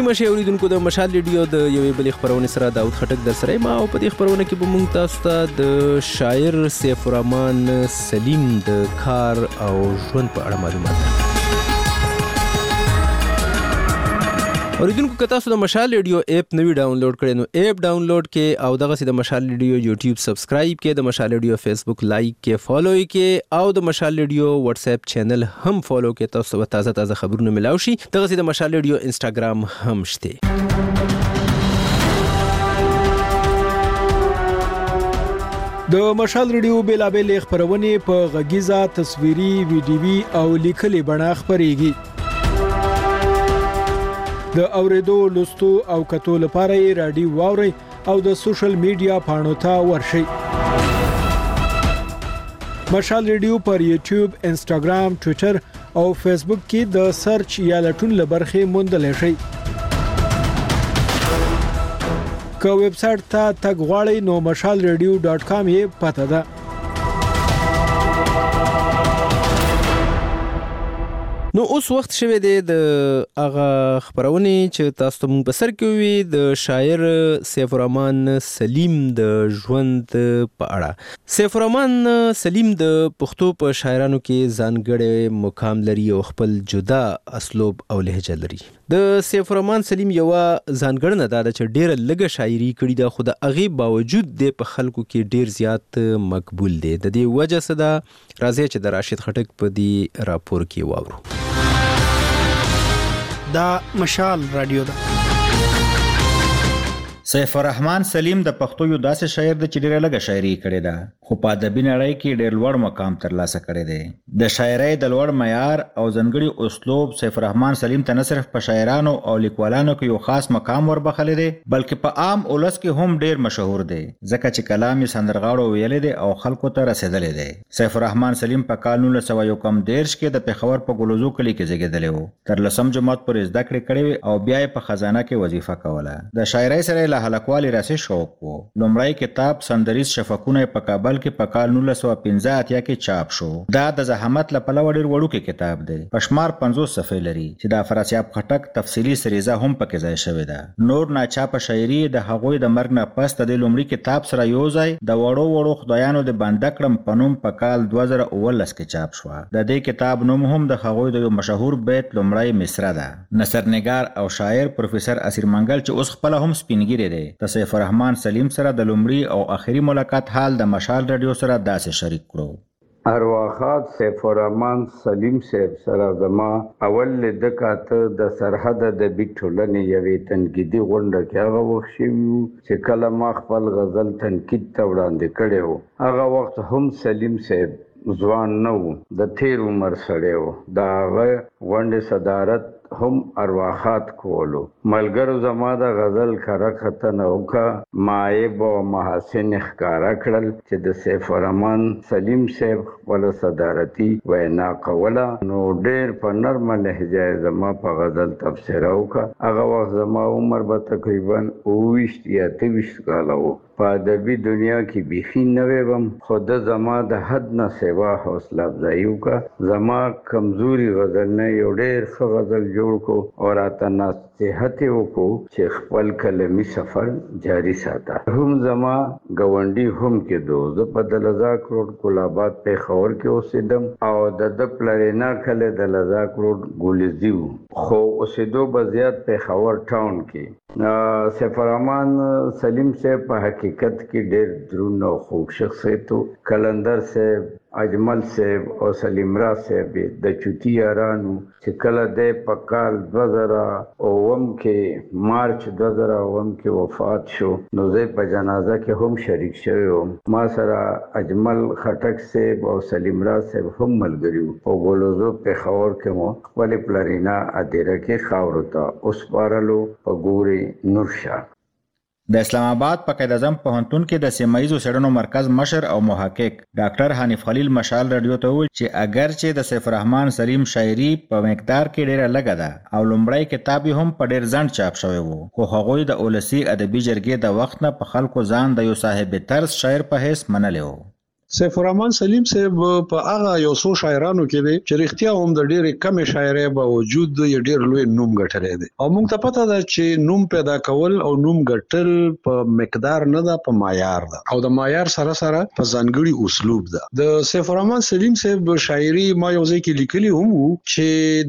مشه اوریدونکو د مشال ریډیو د یوې بلې خبرونې سره داود خټک در سره ما او په دې خبرونه کې به موږ تاسو ته د شاعر سیف الرحمن سلیم د کار او ژوند په اړه معلومات اوریدونکو که تاسو د مشال ریډیو اپ نوی ډاونلوډ کړئ نو اپ ډاونلوډ کې او دغه سي د مشال ریډیو یوټیوب سبسکرایب کې د مشال ریډیو فیسبوک لایک کې فالو کې او د مشال ریډیو واتس اپ چینل هم فالو کې تاسو به تازه خبرونه ملاوي شي دغه سي د مشال ریډیو انستګرام هم شته د مشال ریډیو بیلابل خبرونه په غږیزه تصویري ویډیوي او لیکلي بڼه خبريږي د اوریدو لوستو او کتو لپاره یې رادیو واوري او د سوشل میډیا پاڼو ته ورشئ مشال ریډیو پر یوټیوب انستګرام ټوئیټر او فیسبوک کې د سرچ یا لټون لبرخه موندل شي که ویب سټ ته تګ غواړئ نو mashalradio.com یې پته ده نو اوس وخت شوه د هغه خبرونه چې تاسو ته په سر کې وي د شاعر سیف الرحمن سلیم د ژوند په اړه سیف الرحمن سلیم د پښتو په شاعرانو کې ځانګړی مقام لري او خپل جدا اسلوب او لهجه لري د سیف الرحمن سلیم یو ځانګړنه ده چې ډېر لږه شاعري کړې ده خو د هغه باوجود د په خلکو کې ډېر زیات مقبول دي د دې وجه څه ده راځي چې د راشد خټک په دې راپور کې واورو دا مشال رادیو ده سیف الرحمن سلیم د پښتو یو داسې شاعر د چې ډېره لږه شاعري کړې ده خو په ادبي نړۍ کې ډېر لوړ مقام ترلاسه کړی دی د شاعرۍ د لوړ معیار او ځانګړي اسلوب سیف الرحمن سلیم ته نه صرف په شاعرانو او لیکوالانو کې یو خاص مقام وربخلی دی بلکې په عام اولس کې هم ډېر مشهور دی ځکه چې کلام یې سندرغاړو ویلی دی او خلکو ته رسېدلی دی سیف الرحمن سلیم په کال 1919 کې د پېښور په ګلوزو کلي کې زیږېدلی و تر 10م جماعت پورې زده کړې کړې وې او بیا یې په خزانه کې وظیفه کوله د شاعرۍ سره له هلکوالي راسې شوق و لومړی کتاب سندریز شفقونه په کابل کې په کال 1915 کې چاپ شو دا د زحمت له پلوه ډېر وړوکی کتاب دی په شمار 50 صفحې لري چې د افراسیاب خټک تفصیلي سریزه هم پکې ځای شوې ده نور ناچاپه شاعري د هغوی د مرګ نه پس د لومړي کتاب سره یو ځای د وړو خدایانو د بنده کړم په نوم په کال 2019 کې چاپ شو د دې کتاب نوم هم د هغوی د یو مشهور بیت لومړی مصره ده نثرنګار او شاعر پروفیسور اسیر منګل چې اوس خپل هم سپینګیری دی سیف الرحمن سلیم سره د لومړي او اخري ملاقات حال د مشال رادیو سره داسې شریک کړو ارواخات سیف الرحمن سلیم صاحب سره زما اول د کاته د سرحد د بیټولنې یوې تنقیدي غونډه کې هغه وخت شوی چې کله ما خپل غزل تنقید ته وړاندې کړی و هغه وخت هم سلیم صاحب ځوان نه و د تیر عمر سړی و د هغه غونډې صدارت هم ارواخات کولو ملګرو زما د غزل کره ختنه وکړه معایب او محاسن ښکارا کړل چې د سیف الرحمن سلیم صاحب خپل صدارتي وینا کوله نو ډېر په نرمه لهجه زما په غزل تبصره وکړه هغه وخت زما عمر به تقریبا 23 یا 23 کاله و په ادبي دنیا کې بیخي نوی وم خو د زما د حد نه سوا حوصله افزایي وکړه زما کمزوري غزل نه یو ډېر ښه غزل جوړ کو او راته نصیحت یې وکړو چې خپل کلمي سفر جاري ساته هم زما ګاونډي هم کېدو زه په دلزاک روډ ګلاباد پېښور کې اوسېدم او د پلرینا کلی د لزاک روډ ګولیزي و خو اوسېدو به زیات پېښور ټاون کې سیف الرحمن سلیم صاحب په حقیقت کې ډېر دروند او خوږ شخصیت و کلندر صاحب اجمل صاحب او سلیم را صاحب د چوتي یارانو چې کله د په کال 2009 کې مارچ 2009 کې وفات شو نو زه په جنازه کې هم شریک شوی وم ما سره اجمل خټک صاحب او سلیم را صاحب هم ملګري وو او ګلوزو پېښور کې مو خپل پلرینا ادیره کې خاورو ته اوس پارلو په ګوري نورشاه د اسلام آباد په قائد اعظم پوهنتون کې د سیمایزو څېړنو مرکز مشر او محقق ډاکټر حنیف خلیل مشال رادیو ته وویل چې اگر چې د سیف الرحمن سلیم شاعري په مقدار کې ډېره لږه ده او لومړی کتاب هم په ډېر ځنډ چاپ شوی و خو هغوی د اولسي ادبي جرګې د وخت نه په خلکو ځان د یو صاحب طرز شاعر په حیث منلی و سیف الرحمن سلیم صاحب په هغه یو څو شاعرانو کې دی چې رښتیا هم د ډېرې کمې شاعرۍ باوجود یې ډېر لوی نوم ګټلی دی او موږ ته پته ده چې نوم پیدا کول او نوم ګټل په مقدار نه ده په معیار ده او د معیار سره سره په ځانګړي اسلوب ده. د سیف الرحمن سلیم صاحب شاعري ما یو ځای کې لیکلي هم وو چې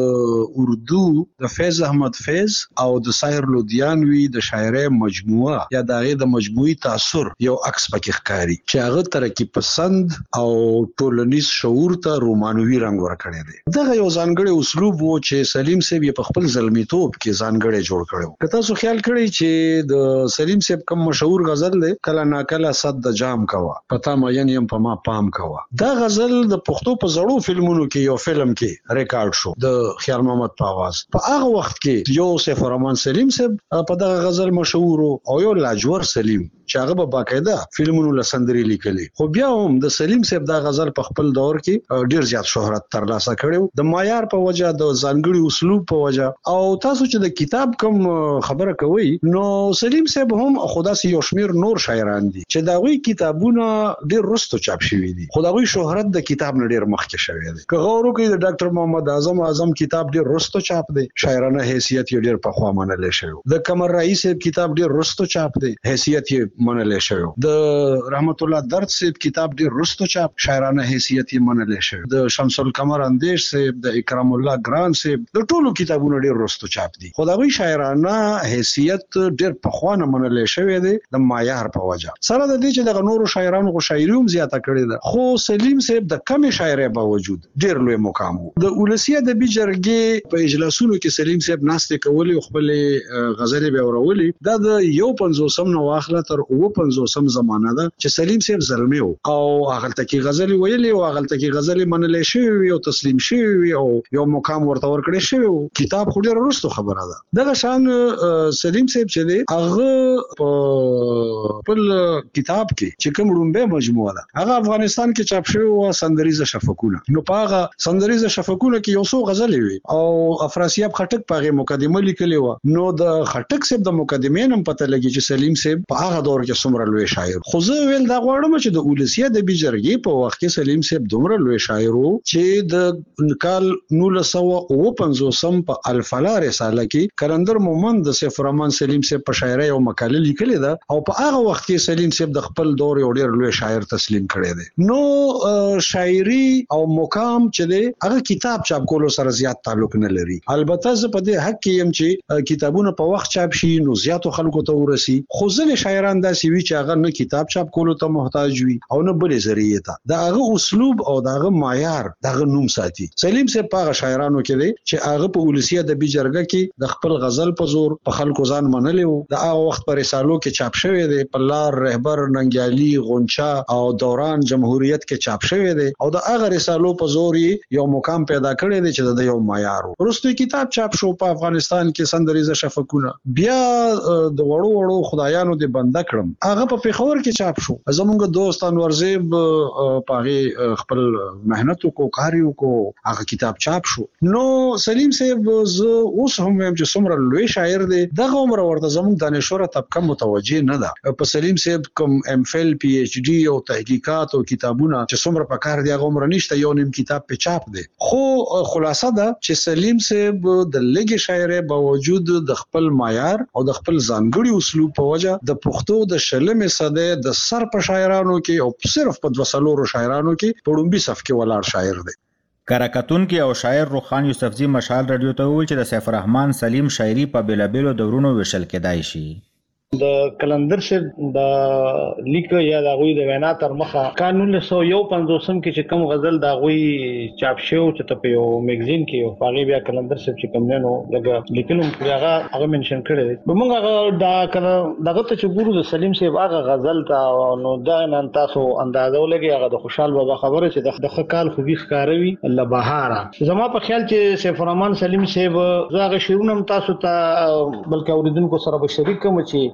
د اردو د فیض احمد فیض او د ساحر لودیانوي د شاعرۍ مجموعه یا د هغې د مجموعي تاثر یو عکس پکې ښکاري چې هغه ترقي پسند او ټولنیز شعور ته رومانوي رنګ ورکړی دی. دغه یو ځانګړی اسلوب وو چې سلیم صاحب یې په خپل زلمیتوب کې ځانګړی جوړ کړی. که تاسو خیال کړئ چې د سلیم صاحب کوم مشهور غزل دی کله ناکله صد د جام کوه پتا مین یم په ما پام کوه، دا غزل د پښتو په زړو فلمونو کې یو فلم کې ریکارډ شو د خیال محمد په आवाज. په هغه وخت کې یو سیف الرحمن سلیم صاحب په دغه غزل مشهور او یو لاجور سلیم چې هغه په باقاعده فلمونو لسندري لیکلي. خو بیا هم د سلیم صاحب دا غزل په خپل دور کې ډیر زیات شهرت ترلاسه کړو د معیار په وجه د ځانګړي اسلوب په وجه. او تاسو چې د کتاب کوم خبره کوي نو سلیم صاحب هم خدا سي یو شمیر نور شاعران دي چې دا وی کتابونه ډیر رستو چاپ شوی دي خو دا وی شهرت د کتاب نه ډیر مخکې شوی دی. که غور وکړئ د ډاکټر محمد اعظم کتاب ډیر رستو چاپ دی، شاعرانه حیثیت یې ډیر پخوا منل شوی. د قمر رئیس کتاب ډیر رستو چاپ دی، حیثیت یې منل شوی. د رحمت الله درد صاحب کتاب ډیر رستو چاپ، شاعرانه حیثیت یې منل شوی. د شمس القمر اندیش صاحب، د اکرام الله ګران صاحب د ټولو کتابونو ډیر رستو چاپ دي خو دا وی شاعرانه حیثیت ډیر پخوا نه منل شوی دی د معیار په وجه. سره د دې چې د نورو شاعرانو غو شاعري هم زیاته کړې ده خو سلیم صاحب د کم شاعرۍ باوجود ډیر لوی مقام وو. د ولسی ادبي جرګې په اجلاسونو کې سلیم صاحب ناستې کولې خپل غزلې به اورولې. دا د 150 نو واخله تر 50 زمانه ده چې سلیم صاحب زلمی او هغه تکي غزلې ویلې او هغه تکي غزلې منلې شوی او تسلیم شوی او یو مقام ورته ورکړی شوی. کتاب خو ډیر وروسته خبره ده. دغه شان سلیم صاحب چې دی هغه په خپل کتاب کې چې کوم رومبه مجموعه ده هغه افغانستان کې چاپ شوی او سندریزه شفقونه. نو په هغه سندریزه شفقونه کې یو څو غزلې وي او افراسیاب خټک په هغه مقدمه لیکلې و. نو د خټک صاحب د مقدمې نن پته لګي چې سلیم صاحب په هغه دور کې څومره لوی شاعر. خو زه ویل دا غواړم چې د ولسی ادبي جرګې په وخت کې سلیم صاحب دومره لوی شاعر وو چې د کال 1950 په الفلا رساله کې کلندر مومند د سیف الرحمن سلیم صاحب په شاعرۍ او مقاله لیکلې ده او په هغه وخت کې سلیم صاحب د خپل دور یو ډیر لوی شاعر تسلیم کړی دی. نو شاعري او مقام چې دی هغه کتاب چاپ کولو سره زیات تعلق نه لري. البته زه په دې حق کې يم چې کتابونه په وخت چاپ شي نو زیاتو خلکو ته ورسي. خو ځینې شاعران داسې وي چې هغه نه کتاب چاپ کولو ته محتاج وي او نه بلې ذریعہ ته. دا هغه اسلوب او دا هغه معیار دا هغه نوم ساتي. سلیم صاحب په شاعرانو کې دی چې هغه په ولسی ادبي جرګه کې د خپل غزل په زور په خلکو ځان منلی وو. د هغه وخت پر رسالو کې چاپ شوی دی، په لار رهبر ننګیالي غونچا او دوران جمهوریت کې چاپ شوی دی او د هغه رسالو په زور یو مقام پیدا کړی دی چې د یو معیار وو. وروسته کتاب چاپ شو په افغانستان کې سندریزه شفقونه. بیا د وړو خدایانو دی بنده کړم هغه په پیښور کې چاپ شو. زمونږ دوست انور زیب په خپل مهنت کو کاریو کو هغه کتاب چاپ شو. نو سلیم صاحب زه اوس هم وایم چې څومره لوی شاعر دی دغه عمر ورته زموږ دانشوره طبقه متوجه نه ده. په سلیم صاحب کوم ام فل پی ایچ ډی او تحقیقات او کتابونه چې څومره په کار دی هغه عمر نشته، یو نیم کتاب په چاپ دی. خو خلاصه ده چې سلیم صاحب د لګي شاعرۍ باوجود د خپل معیار او د خپل ځانګړي اسلوب په وجه د پښتو د شلمې صدې د سر په شاعرانو کې او صرف په 200 شاعرانو کې په لومبي صف کې ولاړ شاعر دی. کراکتون کې او شاعر روخان یوسفزي مشال رادیو ته وویل چې د سیف الرحمن سلیم شاعري په بیلابیلو دورونو ویشل کېدای شي. د کلندر شپ د لیک یا د غوی د وینا تر مخه قانون 1951 کې چې کوم غزل د غوی چاپ شو چې ته په یو میگزین کې او هغه بیا کلندر شپ چې کوم نه نو لګه لیکلم هغه منشن کړی دی. موږ هغه دغه ته چې ګورو د سلیم صاحب هغه غزل ته نو دا نن تاسو اندازو لګي هغه د خوشحال بابا خبره چې د خکال خوبي ښکاروي الله بهاره. زما په خیال چې سیف الرحمن سلیم صاحب زغه شیرونم تاسو ته بلکې اوریدونکو سره به شریک کوم چې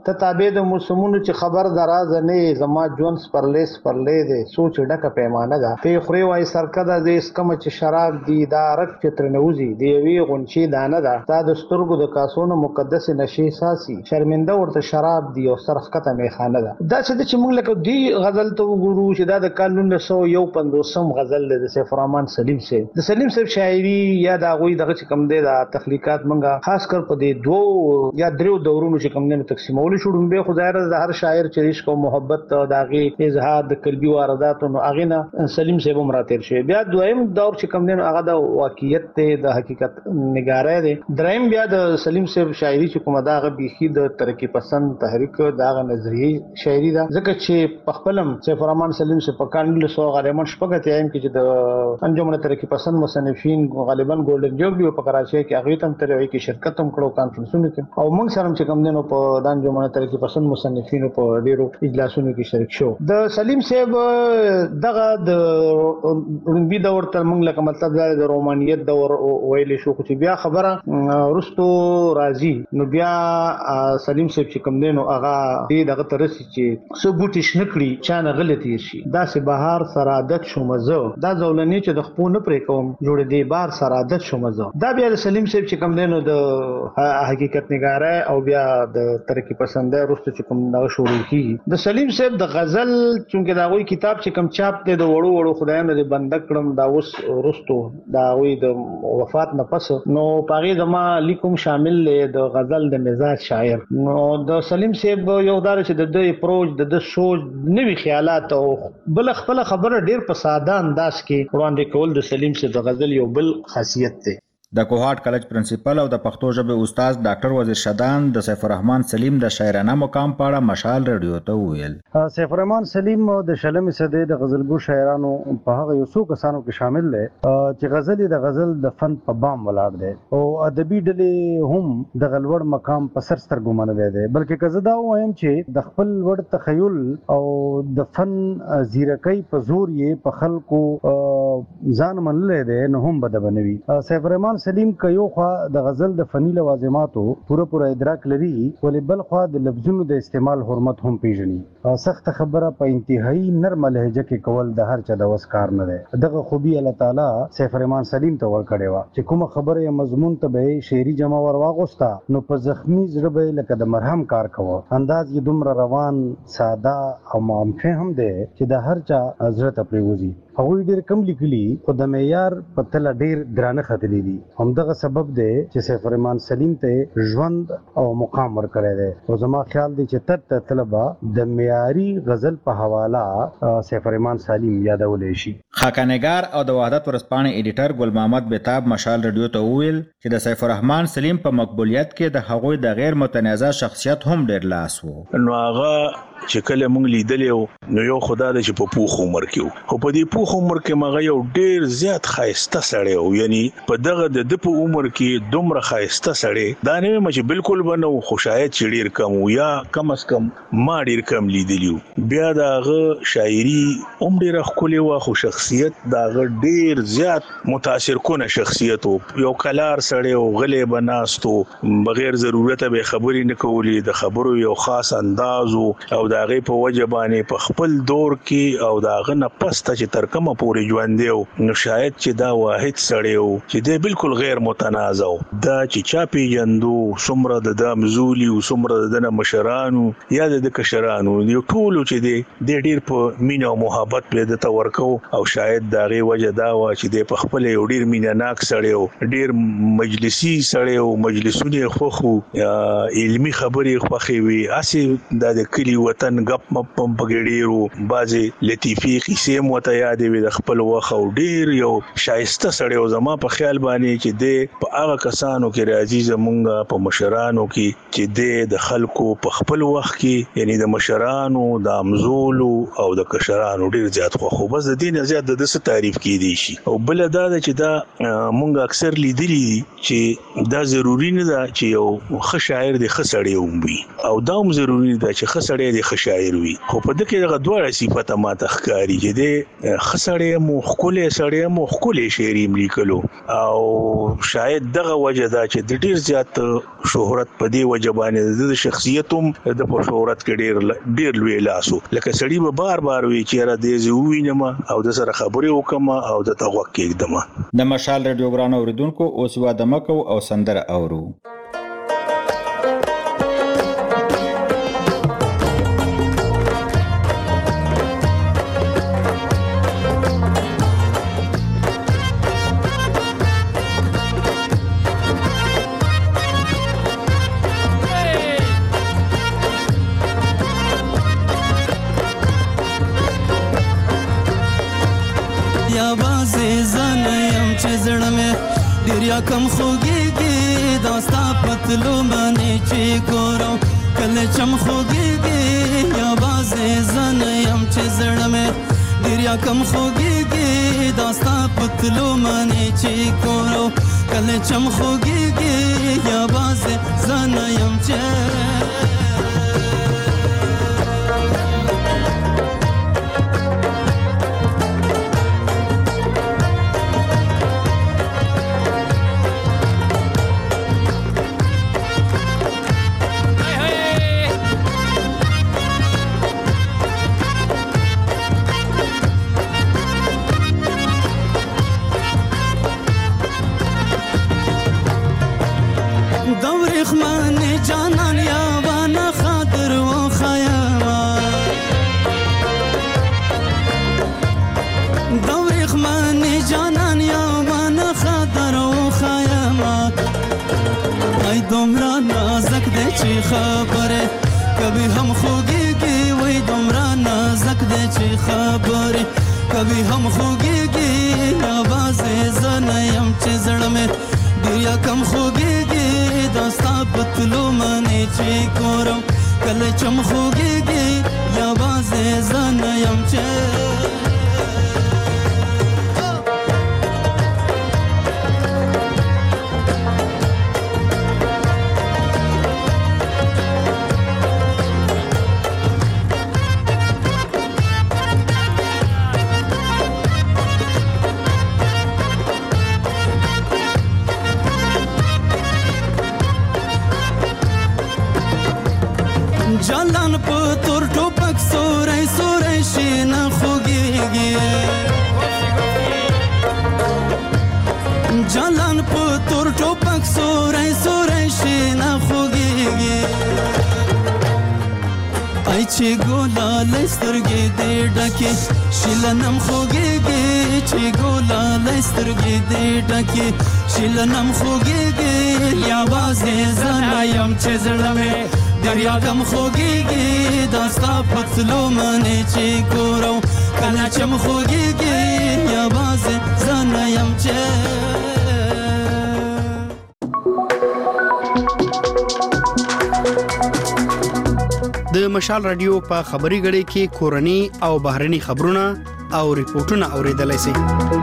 ته تابع د موسمونو چې خبر دراز نه زما ژوند پرلې دي سوچ ډکه پیمانه ده ته خوري وای سرکه د دې سکم چې شراب دی دا رک چتر نوزي دی وی غونچی دانه ده تا د سترګو د کاسونو مقدس نشي ساسي شرمنده ورته شراب دی او سرخکته میخانه ده دا چې موږ لکه دی غزل ته وګورو چې دا د کال 1951 غزل د سیف الرحمن سلیم سے د سلیم صاحب شاعری یا دا غوي دغه کم دی دا تخلیقات منګه خاص کر په دې دوه یا درو دورونو چې کم نه تقسیمول شو به خدای رضا د هر شاعر چې عشق او محبت داغي اظهار د قلبي واردات نو اغه نه سلیم صاحب مراتب شي بیا دویم دور چې کم نه هغه د واقعیت ته د حقیقت نگاره دی دریم بیا د سلیم صاحب شاعری چې کومه داغه بيخي د ترقی پسند تحریک داغه نظریه شاعری دا ځکه چې په خپلم سیف الرحمن سلیم سے په کال 1900 غالبا شپږ ته ایم کې چې د انجمن ترقی پسند مصنفین غالبا ګولډن جوب دی په کراچۍ کې هغه تم ترې کې شرکت هم کړو کانفرنسونو کې او موږ سره چې کوم دینو په د انجمن ترقی پسند مصنفین په ډیرو اجلاسونو کې شریک شو د سلیم صاحب دغه د رنبي دور تر موږ لکه مطلب د رومانیت دور ویلې شو چې بیا خبره رستو راضی نو بیا سلیم صاحب چې کوم دینو هغه دغه ترسي چې سو ګوټی شنکړي چا نه غلطي شي دا سه بهار سرادت شو مزه دا زولنی چې د خپل پرې کوم جوړ دی بار سرادت شو مزه دا بیا سلیم صاحب چې کوم دینو د حقیقت نگاره او بیا د ترقی پسند رستو چې کوم دا شروع کی د سلیم صاحب د غزل چونکه دا غوي کتاب چې کوم چاپ دی د وړو خدایانو د بندک کړم دا اوس رستو دا غوي د وفات نه پس نو پاغي دما لیکم شامل د غزل د مزاج شاعر نو د سلیم صاحب یو دار چې د اپروچ د سوچ نوی خیالات او بل خپل خبره ډیر په ساده انداز کې وړاندې کول د سلیم صاحب د غزل یو بل خاصیت دی د کوهاټ کالج پرنسپل او د پښتو ژبې استاد ډاکټر وزیر شدان د سیف الرحمن سلیم د شاعرانه مقام په اړه مشال رادیو ته ویل سیف الرحمن سلیم د شلمې صدې د غزلګو شاعرانو په هغه یو څو کسانو کې شامل دي چې غزل د غزل د فن په بام ولاړ دي او ادبي ډلې هم د غلوړ مقام په سر سترګو منلې دي بلکې کزدا وایم چې د خپل ور تخیل او د فن زیرکۍ په زور یې په خلکو ځان منلې دي نو هم بد بنوي سیف الرحمن سلیم کيو خوا د غزل د فنی لوازماتو پوره ادراک لري ولې بل خوا د لفظونو د استعمال حرمت هم پیژني سخت خبره په انتهایی نرم لهجه کې کول د هر چا د وس کار نه دی دغه خوبي الله تعالی سیف الرحمن سلیم ته ور کړی و چې کومه خبره یا مضمون ته به شعري جمع ور واغوستا نو په زخمی زړه به لکه د مرهم کار کوو انداز یې دومره روان ساده او مفهوم دی چې د هر چا حضرت پریوزي هغوی ډیر کم لیکلي خو د معیار په تل ډیر درانه خطرې دي همدغه سبب دی چې سیف الرحمن سلیم ته ژوند او مقام ورکړی دی او زما خیال دی چې تر طلبه د معیاري غزل په حواله سیف الرحمن سلیم یادولې شي خاکانګار او د وحدت ورځپاڼې ایډیټر ګل محمد بیتاب مشال رادیو ته ویل چې د سیف الرحمن سلیم په مقبولیت کې د هغوی د غیر متنازع شخصیت هم ډیر لاس وو نو هغه چې کله مونږ لیدلې نو یو خدای د چې په پوخ عمر کې خو په دې پوخ عمر کې مغه یو ډیر زیات خایسته سړی او یعنی په دغه د په عمر کې دومره خایسته سړی دا نه مې بالکل بنو خوشایت چې ډیر کم یا کم اس کم ما ډیر کم لیدلیو بیا داغه شاعری هم ډیر خولي وا خو شخصیت داغه ډیر زیات متاثر کونه شخصیت یو کلار سړی او غلې بناستو بغیر ضرورت به خبرې نه کولې د خبرو یو خاص انداز او داغه په وجبانه په خپل دور کې او داغه نه پسته چې ترکمه پوری ژوند دی نو شاید چې دا واحد سړی وو چې دی بالکل غیر متنازع دا چې چا پیجندو څومره د مزولي او څومره د مشرانو یا د کشرانو یو ټول چې دی ډیر په مینا او محبت په د تورکو او شاید داغه وجه دا وا چې دی په خپل یو ډیر میناناک سړی وو ډیر مجلسی سړی وو مجلسونه خوخو علمی خبرې خوخي وي اسی د کلی وطن غپ مپ پګړیرو بازي لطیفي قصې مو ته یادې وي د خپل وخت او ډیر یو شایسته سړی او زما په خیال باندې چې د په هغه کسانو کې راځي زمونږ په مشرانو کې چې د خلکو په خپل وخت کې یعنی د مشرانو د همزول او د کشرانو ډیر زیات خو بس د دین زیات د څه تعریف کې دي شي او بل دا چې دا مونږ اکثر لیدلی چې دا ضروری نه ده چې یو ښه شاعر دی ښه سړی وي او دا هم ضروری ده چې ښه سړی دی ښه شاعر وي خو په دغه دغه دواړه صفته ماته ښکاري چې د ښه سړی مو ښکلی سړی مو ښکلی شعر لیکلو او شاید دغه وجه ده چې د ډیر زیات شهرت په دې وجه باندې د شخصیت هم د په شهرت کې ډیر لوی لاسو لکه سړی به بار بار وی چې را دې زوینم او د سره خبرې وکم او د توقع کېږم د مشال رادیو ګران اوریدونکو اوس واده مکو او سندره اورو کم خوږیږي داستا پتلو باندې چې ګورم کله چم خوږیږي یا بازې زن یم چې زړه مې ډیر یا کم خوږیږي داستا پتلو باندې چې ګورم کله چم خوږیږي یا بازې زن یم چې خبره کبھی هم خوږیږي وای دومره نازک دی چې خبره کبھی هم خوږیږي आवाज زنه يم چې زړه مې ډیر کم خوږیږي داستا پتلو باندې چې ګورم کله چم خوږیږي आवाज زنه يم چې جلان په تور ټوپک سورای سورای شینه خوږیږي جلان په تور ټوپک سورای سورای شینه خوږیږي ای چې ګولا لسترګې دې ډکه شیلنم خوږیږي چې ګولا لسترګې دې ډکه شیلنم خوږیږي یا بازې زنایم چې زړه مې دریا کم خوږیږي داستا پتلو باندې چې ګورم کله چم خوږیږي یا بازې زنه یم چې د مشال رادیو په خبري غړي کې کورني او بهرني خبرونه او ریپورتونه اوریدلای شئ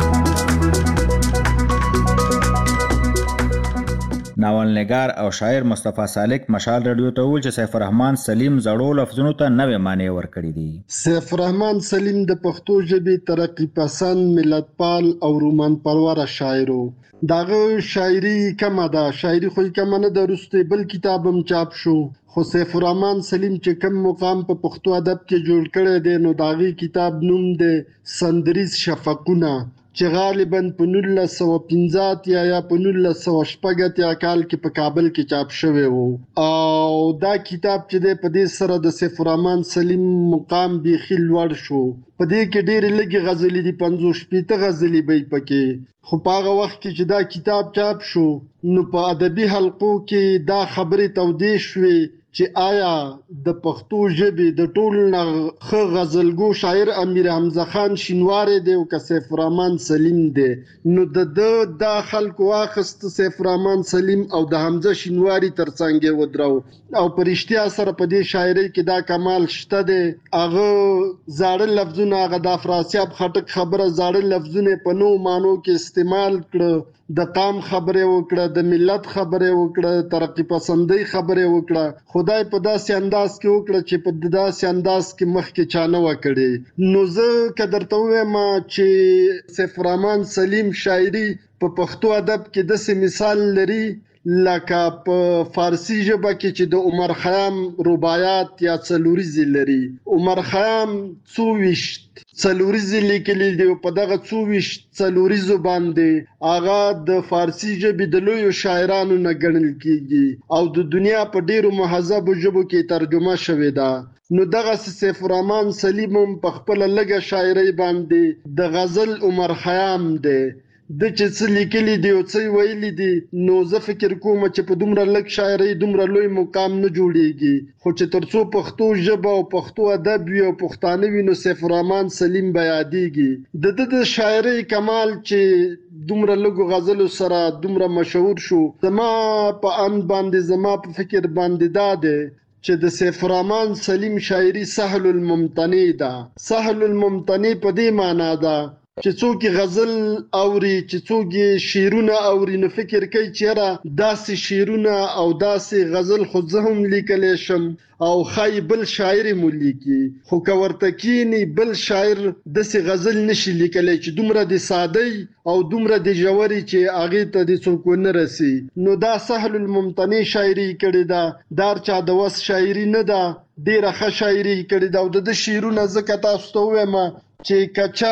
ناولنګار او شاعر مصطفی سالک مشال رادیو ته ویل چې سیف الرحمن سلیم زړو لفظونو ته نوې معنی ورکړي دي سیف الرحمن سلیم د پښتو ژبې ترقی پسند ملتپال او رومان پرور شاعر داغه شاعري کمه ده شاعري خو کمه نه د رسته بل کتابم چاپ شو خو سیف الرحمن سلیم چې کم مقام په پښتو ادب کې جوړ کړی دی نو داغه کتاب نوم دی سندریز شفقونه چې غالباً په 1915 یا په 1916 کال کې په کابل کې چاپ شوی وو او دا کتاب چې د په دې سره د سیف الرحمن سلیم مقام بيخي لوړ شو په دې کې ډېر لږ غزلې دي 50 غزلې به پکې خو په هغه وخت کې چې دا کتاب چاپ شو نو په ادبي حلقو کې دا خبرې تودې شوې چې آیا د پښتو ژبې د ټول نه ښه غزلګو شاعر امیر حمزه خان شینواری دی او که سیف الرحمن سلیم دی، نو د خلکو واخست سیف الرحمن سلیم او د حمزه شینواری ترڅنګ ودرو او پرشتیا سره په دې شاعرۍ کې دا کمال شته دی. هغه زاړه لفظونه، هغه د افراسیاب خټک خبره زاړه لفظونه په نو مانو کې استعمال کړه، د قام خبره وکړه، د ملت خبره وکړه، ترقی پسندۍ خبره وکړه. خدای په داسې انداز کې وکړه چې په داسې انداز کې مخکې چا نه و کړی. نو زه که درته ووایم چې سیف الرحمن سلیم شاعري په پښتو ادب کې داسې مثال لري لکه په فارسی ژبه کې چې د عمر خیام رباعیات یا څلوریزې لري. عمر خیام 24 څلوریزې لیکلي دي او په دغه 24 څلوریزو باندې هغه د فارسی ژبې د لویو شاعرانو نه ګڼل کیږي او د دنیا په ډیرو مهذبو ژبو کې ترجمه شوې ده. نو دغه سیف الرحمن سلیم په خپل لږه شاعرۍ باندې د غزل عمر خیام دی، د چې څه لیکلي دي او څه ویلي دي. نو زه فکر کوم چې په دومره لږ شاعرۍ دومره لوی مقام نه جوړیږي، خو چې ترڅو پښتو ژبه او پښتو ادب وي او پښتانه وي نو سیف الرحمن سلیم به یادیږي. د شاعرۍ کمال چې دومره لږو غزلو سره دومره مشهور شو، زما په ان باندې زما په فکر باندې دا دی چې د سیف الرحمن سلیم شاعري سهل الممتنع ده. سهل الممتنع په دې معنا ده چې څوک غزل اوري، چې څوک شعرونه اوري نو فکر کوي چې را داسې شعرونه او داسې غزل خو زه هم لیکلی شم او خای بل شاعر مو لیکي، خو که ورته کینی بل شاعر داسې غزل نشي لیکلی چې دومره د سادهی او دومره د ژورې چې هغې ته د څوک ونه رسي. نو دا سهل الممتنع شاعري کړې ده، دا چا د وس شاعري نه ده، ډېره ښه شاعري کړې ده. او د شعرونه ځکه تاسو ته ووایم چې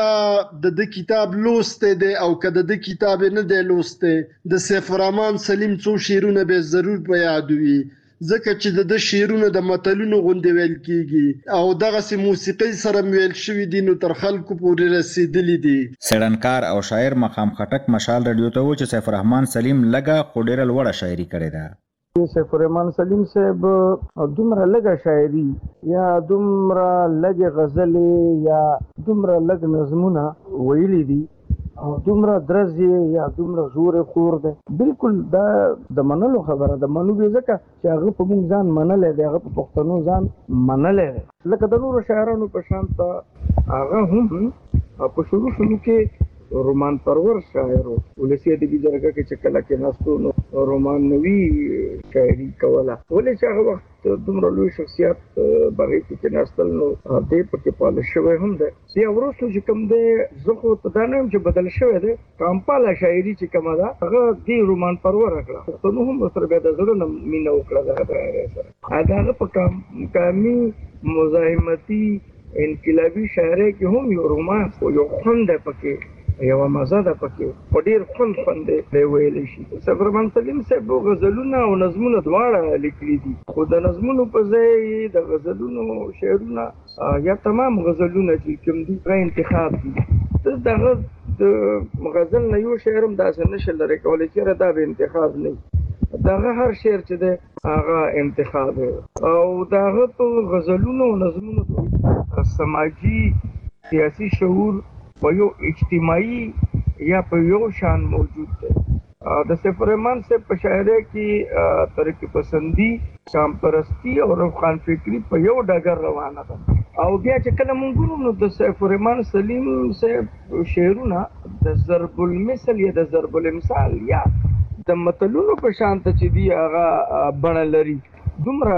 کچا د کتاب لوسته دی او که د کتاب نه دی لوسته، د سیف الرحمن سلیم څو شعرونه به ضرور په یاد وي، ځکه چې د شعرونه د متلونو غوندې ویل کیږي او دغسې موسیقۍ سره ویل شوي دي نو تر خلکو پورې رسیدلي دي. څېړنکار او شاعر مقام خټک مشال رادیو ته و چې سیف الرحمن سلیم لږه خو ډېره لوړه شاعري کړې ده. سیف الرحمن سلیم صاحب دومره لږه شاعري یا دومره لږې غزلې یا دومره لږ نظمونه ویلي دي او دومره درز یا دومره زور خور دی، بالکل دا د منلو خبره ده. منو به ځکه چې هغه په موږ ځان منلی دی، هغه په پښتنو ځان منلی دی. لکه د نورو شاعرانو په شان ته هغه هم په شروع کې رومان پرور شاعر و. ولسی ادبي جرګه کې چې کله کېناستو نو رومان نوي شاعري کوله، ولې چې هغه وخت دومره لوی شخصیت بغې کې کېناستل نو دې پکې پاله شوی هم دی. بیا وروسته چې کوم دی زه خو ته دا نه یم چې بدل شوی دی، کامپاله شاعري چې کومه ده هغه دې رومان پروره کړه، پښتنو هم ورسره بیا د زړه نه مینه وکړه دغه د سره. هغه په کامي مزاحمتي انقلابي شاعرۍ کې هم یو رومان یو خوند دی پکې، یو مزه ده پکې، په ډېر خوند دی ویلی شي. سیف الرحمن سلیم صاحب غزلونه او نظمونه دواړه لیکلي دي، خو د نظمونو په ځای د غزلونو شعرونه یا تمام غزلونه چې کوم دي هغه انتخاب دي. دغه د غزل نه یو شعر هم داسې نشي لرې کولی چې دا به انتخاب نه وي، دغه هر شعر چې دی هغه انتخاب دی. او دغه په غزلونو او نظمونو سماجي سیاسي شعور په یو اجتماعي یا په یو شان موجود دی. د سیف الرحمن صاحب په شاعرۍ کې ترقی پسندي، شام پرستی او روخان فکری په یو ډګر روانه ده. او بیا چې کله مونږ ګورو نو د سیف الرحمن سلیم صاحب شعرونه د ضرب المثل یا د ضرب الامثال یا د متلونو په شان ته چې دی هغه بڼه لري، دومره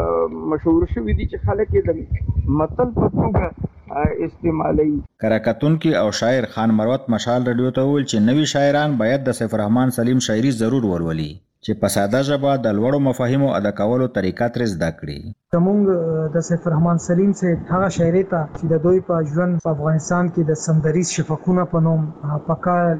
مشهور شوي دي چې خلک یې د متل په توګه استعمالوي. کراکتونکي او شاعر خان مروت مشال رادیو ته وویل چې نوي شاعران باید د سیف الرحمن سلیم شاعري ضرور ولولي چې په ساده ژبه د لوړو مفاهیمو ادا کولو طریقه ترې زده کړي. کومنګ د سیف الرحمن سلیم سے هغه شاعری ته چې د دوی په ژوند په افغانستان کې د سندریز شفقونه په نوم په کال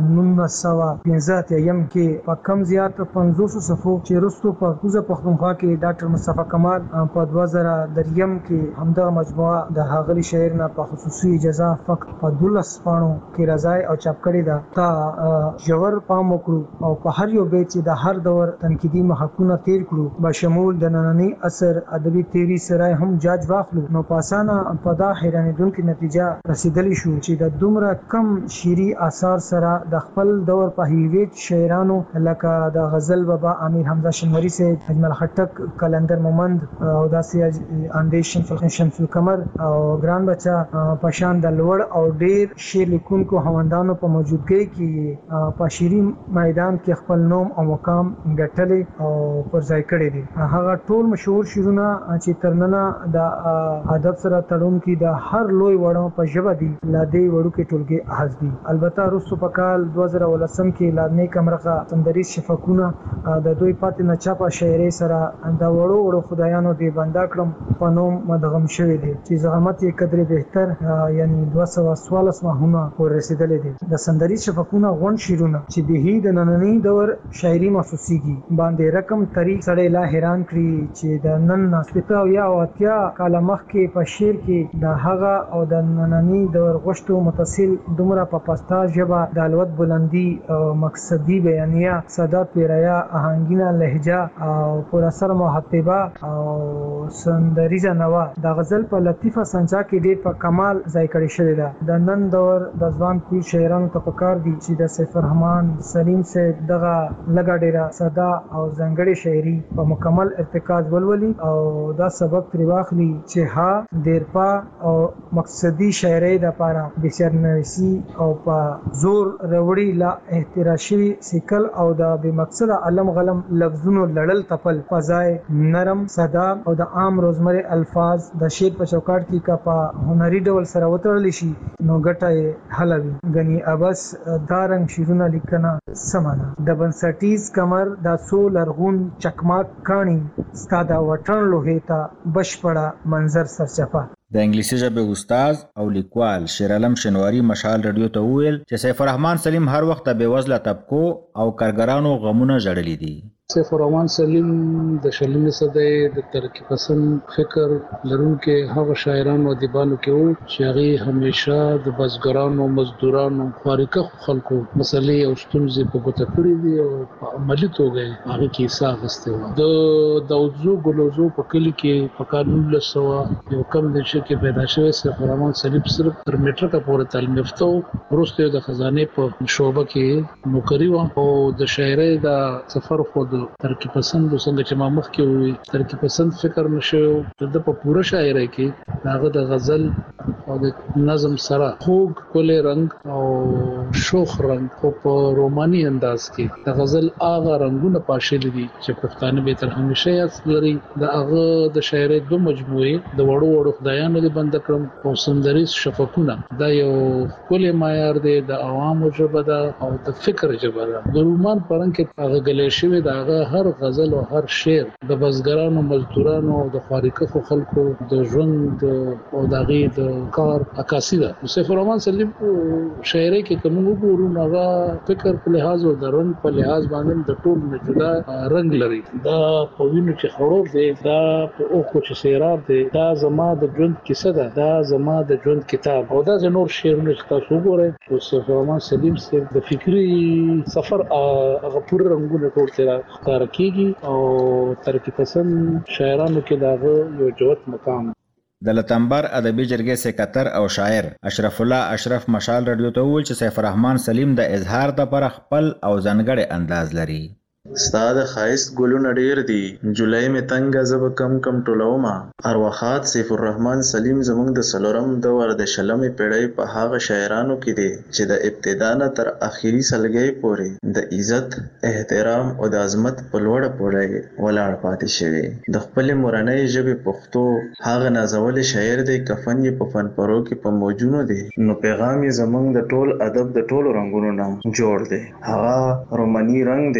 1915 یم کې په کم زیات 500 صفو چې رستو په کوزه پښتونخوا کې ډاکټر مصطفی کمال په 2003 کې همدغه مجموعه د هغلی شاعر نه په خصوصي اجازه فقط په 12 پاڼو کې رضای او چاپ کړی دا تا جوړ پام وکړو او په هر یو بیت چې د هر دور تنقیدي محقونه تیر کړو به شمول د نننی اثر ادبي تیری سره هم جاج واخلو نو پاسانه په دا حیرانیدونکې نتیجه رسیدلی شو چې د دومره کم شعري آثار سره د خپل دور په هیویت شاعرانو لکه د غزل بابا امیر حمزه شنوری سے اجمل خټک کلندر مومند او داسې اندیشن شمس القمر او ګران بچا پشان د لوړ او ډیر شعر لیکونکو هوندانو په موجودګۍ کې په شعري میدان کې خپل نوم او مقام ګټلې او پر ځای کړی دي هغه ټول مشهور شعرونه چې ترننه د ادب سره تړون کې د هر لوی وړو په ژبه دي لا دې وړو کې ټولګي حذف دي البته رسو په کال 2013 کې لادنی کمرغه سندریز شفقونه د دوی پاتې نه چاپه شاعري سره د وړو خدایانو دی بندا کړم په نوم مدغم شوی دی چې زغمت یې قدر بهتر یعنی 214 ماهونه ور رسیدلې دي د سندریز شفقونه غون شیرونه چې د د نننی دور شاعري محسوسيږي باندې رقم طریق سره لا حیران کړی چې د نن نسبته یا واتیا کاله مخ کې په شعر کې د هغه او د نننی دور غشتو متصل دومره په پستا ژبه د الوت بلندی او مقصدی بیانیه صدا پیرایا آهنګینه لهجه او پر اثر محتبه او سندریزه نوا د غزل په لطیفه سنجا کې ډېر په کمال ځای کړی شوی ده د نن دور د ځوان پیر شاعرانو ته پکار دي چې د سیف الرحمن سلیم سے دغه لګا ډیره صدا او ځنګړې شاعري په مکمل ارتکاز ولولي او دا سبق تری واخلي چې ها دیرپا او مقصدی شاعري د لپاره بشرنویسی او په زور روړی لا احتراشي سیکل او د بے مقصد علم غلم لفظونو لړل تپل فضای نرم صدا او د عام روزمره الفاظ د شعر په چوکاټ کې کا په هنري ډول سره وترل شي نو ګټه حلوي غني ابس دارنګ شیرونه لیکنه سمانه د بنسټیز کمر د سو لرغون چکماک کانی ستاده وټن لوهیتا بشپړه منظر سرچپه د انګلیسي ژبې استاد او لیکوال شیر علم شنواری مشال رادیو ته وویل چې سیف الرحمن سلیم هر وخت به وزله طبقو او کارګرانو غمونه جړلې دي سیف الرحمن سلیم د شلمې صدې د ترقی پسند فکر لرونکو هغه شاعرانو او ادیبانو کې وو چې هغه همیشه د بزګرانو مزدورانو خارقه خلکو مسلې او ستونزې په ګوته کړې دي او په عملي توګه هغه کې حساب غوښتي وو د داوودزو ګلوزو په کلی کې په کال 1900 یو کم د شکه پیدا شوی سیف الرحمن سلیم صرف تر میټر کا پورې تعلیم یافته وروسته د خزانه په شعبه کې نوکری و او د شاعرۍ د سفر خود ترقی پسند څنګه چې ما مخکې وی ترقی پسند فکر نشو د په پوره شاعرۍ کې هغه د غزل او د نظم سره خوږ کولې رنگ او شوخ رنگ او په روماني انداز کې د غزل هغه رنگونه پاشل دي چې پښتانه به تر همیشه یاد لري د هغه د شاعرۍ دوه مجموعې د وړو خدایانو د بند کړم او سندریز شفقونه دا یو کولې معیار دی د عوامو ژبه ده او د فکر ژبه ده د رومان پرنګ کې هغه غلې شوی د هر غزل او هر شعر د بزګرانو مزدورانو او د خارقه خلکو د ژوند او د غي د کار عکاسي ده سیف الرحمن سلیم شاعرۍ کې کوم وګورو هغه فکر په لحاظ او د رنگ په لحاظ باندې د ټول نه جدا رنگ لري دا په وینو چې خړور دی دا په اوخو چې سیراب دی دا زما د ژوند کیسه ده دا زما د ژوند کتاب او دا نور شعرونه چې تاسو وګورئ سیف الرحمن سلیم سره د فکری سفر هغه پوره رنگونه ټول کار کیږي او ترقی پسند شاعرانو کې داغه یو جوت مقام د لتمبر ادبي جرګې سکرټر او شاعر اشرف الله اشرف مشال رادیو ته وویل چې سیف الرحمن سلیم د اظهار لپاره خپل او ځانګړی انداز لري استاد خایست ګلونه ډیر دي جولای می تنګ زب کم کم ټولوما ارواخات سیف الرحمن سلیم زمونږ د سلورم دور د شلمې پیړۍ په هغه شاعرانو کې دي چې د ابتدا نه تر اخیری سلګۍ پورې د عزت احترام او د عظمت په لوړه پورې ولاړ پاتې شوی د خپل مورنۍ ژبې پښتو هغه نازول شاعر دی کفن یې په فن پرو کې په موجونو دي نو پیغام یې زمونږ د ټول ادب د ټولو رنگونو نه جوړ دی هغه روماني رنگ دی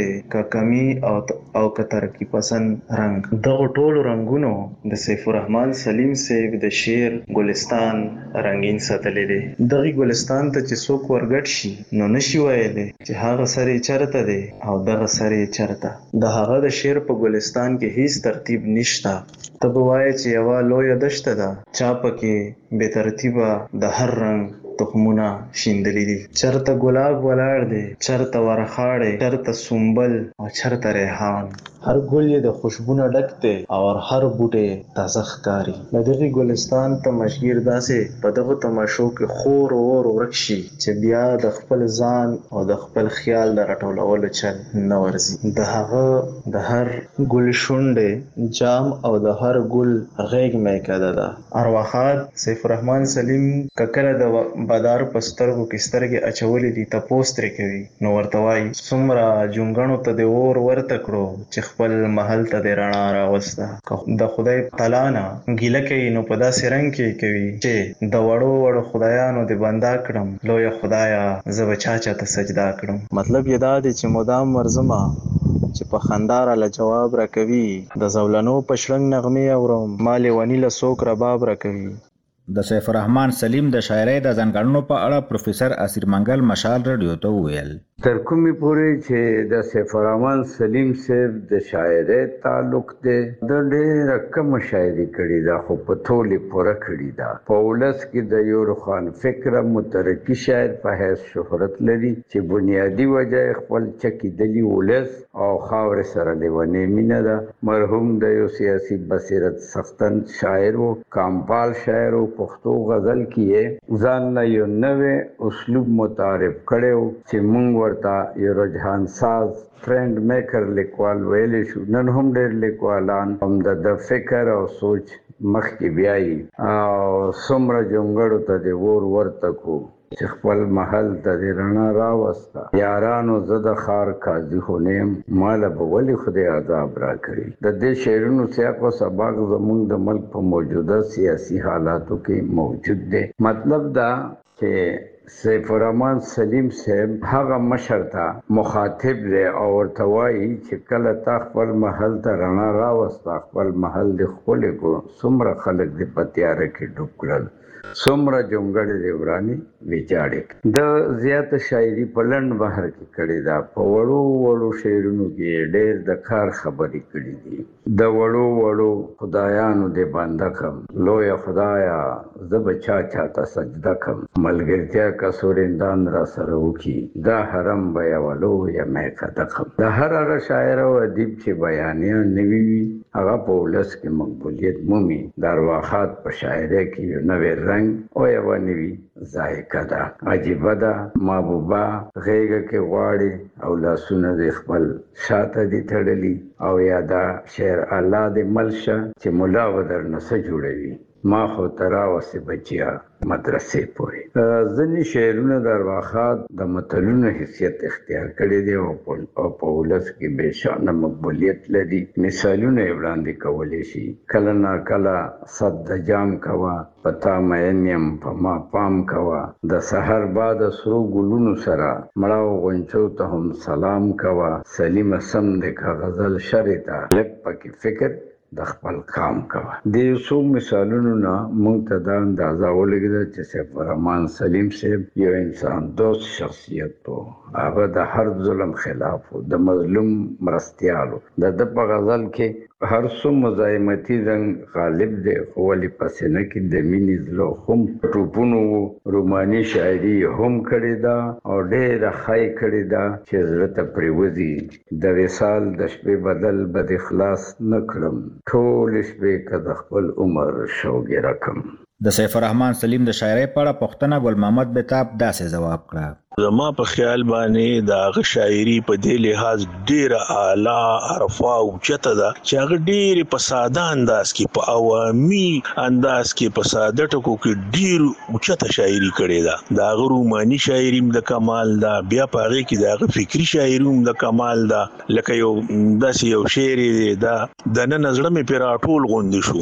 کمی او که ترقی پسند رنگ. دغه ټولو رنگونو د سیف الرحمن سلیم صاحب د شعر ګلستان رنگین ساتلی دی. دغه ګلستان ته چې څوک ورګډ شي نو نشي ویلی چې هغه سر چرته دی او دغه سر چرته. د هغه د شعر په ګلستان کې هیڅ ترتیب نشته. ته به وایې چې یوه لویه دشته ده چا پکې بې ترتیبه د هر رنګ تخمونه شیندلی دي. چرته ګلاب ولاړ دی، چرته ورخاړې، چرته سنبل او چرته ریحان. هر ګل یې د خوشبونه ډک دی او هر بوټی تازه ښکاري. د دغې ګلستان تماشګیر داسې په دغو تماشو کې خور اور ورک شي چې بیا د خپل ځان او د خپل خیال د راټولولو چل نه ورځي. د هغه د هر ګل شونډې جام او د هر ګل غیږ میکده ده. ارواښاد سیف الرحمن سلیم که کله د بدار په سترګو کې سترګې اچولې دي تپوس ترې کوي نو ورته وایي څومره جونګڼو ته دې اور ورته کړو چې خپل محل ته دې رڼا راوسته. که د خدای تعالی نه ګیله کوي نو په داسې رنګ کې کوي چې د وړو وړو خدایانو دې بندا کړم، لویه خدایا زه به چا ته سجدا کړم. مطلب یې دا دی چې مدام ورځمه چې په خندا راله جواب راکوي، د زولنو په شرنګ نغمې اورم ما لیوني له څوک رباب راکوي. د سیف الرحمن سلیم د شاعرۍ د ځانګړنو په اړه پروفیسر اسیر منګل مشال رادیو ته وویل. تر کومې پورې چې د سیف الرحمن سلیم صاحب د شاعرۍ تعلق دی، د ډېره کمه شاعري کړې ده خو په ټولې پوره کړې ده. په ولس کې د یو روښان فکره مترقي شاعر په حیث شهرت لري چې بنیادي وجه یې خپل چکېدلي ولس او خاورې سره لیونې مینه ده. مرحوم د یو سیاسي بصیرت څښتن شاعر و، کامپال شاعر و. پښتو غزل کې یې ځان له یو نوی اسلوب متعارف کړی و چې موږ ورته یو رجحان ساز ټرینډ میکر لیکوال ویلی شو. نن هم ډېر لیکوالان هم د فکر او سوچ مخکې بیایي او څومره جونګړو ته دې اور ورته کو چې خپل محل ته دې رڼا راوسته. یارانو زه د ښار قاضي خو نه یم، ماله به ولې خدای عذاب راکړي. د دې شعرونو سیاق او سباق زموږ د ملک په موجوده سیاسي حالاتو کې موجود دی. مطلب دا چې سیف الرحمن سلیم صاحب هغه مشر ته مخاطب دی او ورته وایي چې کله تا خپل محل ته رڼا راوسته، خپل محل دې ښکلی کړو، څومره خلک دې په تیاره کې ډوب کړل، څومره جونګړې دې ورانې ویجاړې. د زیاته شاعري په لنډ بهر کې کړې ده. په وړو وړو شعرونو کې ډېر د کار خبرې کړې دي. د وړو وړو خدایانو دې بنده کم، لویه خدایا زه به چا ته سجده کم. ملګرتیا که سورندان را سره وکړي دا حرم به یوه لویه میکده کم. د هر هغه شاعر او ادیب چې بیانیه نوي وي هغه په ولس کې مقبولیت مومي. د ارواښاد په شاعرۍ کې یو نوی رنګ او یوه نوي ذایقه ده. عجیبه ده، محبوبه غیږه کې غواړي او لاسونه دې خپل شاته دي تړلي او یا دا شعر الله دې ملشه چې ملا به درنه څه جوړوي. ما خو ته راوسې بچیا مدرسې پورې. ځینې شعرونه د ارواښاد د متلونو حیثیت اختیار کړی دی او په ولس کې بېشانه مقبولیت لري. مثالونه یې وړاندې کولی شي. کله ناکله صد د جام کوه، په تا مین یم په ما پام کوه، د سحر بعد سرو ګلونو سره مړاو غونچو ته هم سلام کوه، سلیمه سم دی که غزل شرې ته لږ پکې فکر د خپل کام کوه. د یو څو مثالونو نه موږ ته دا اندازه ولګېده چې سیف الرحمن سلیم صاحب یو انسان دوست شخصیت و. هغه د هر ظلم خلاف و، د مظلوم مرستیال و. د ده په غزل کې هر څو مزاحمتي رنګ غالب دی خو ولې په سینه کې د مینې زړه هم ټوپونو و. روماني شاعري هم کړې ده او ډېره ښه یې کړې ده چې زړه ته پرېوځي. د وصال د شپې بدل به دې خلاص نه کړم، ټولې شپې که د خپل عمر شوګیره کم. د سیف الرحمن سلیم د شاعرۍ په اړه پوښتنه ګل محمد بیتاب داسې ځواب کړه. زما په خیال باندې د هغه شاعري په دې لحاظ ډېره اعلی عرفه او اوچته ده چې هغه ډېرې په ساده انداز کې، په عوامي انداز کې، په ساده ټکو کې ډېر اوچته شاعري کړې ده. د هغه روماني شاعري هم د کمال ده، بیا په هغې کې د هغه فکري شاعري هم د کمال ده. لکه یو داسې یو شعر دی، دا د نن زړه مې پرې راټول غوندې شو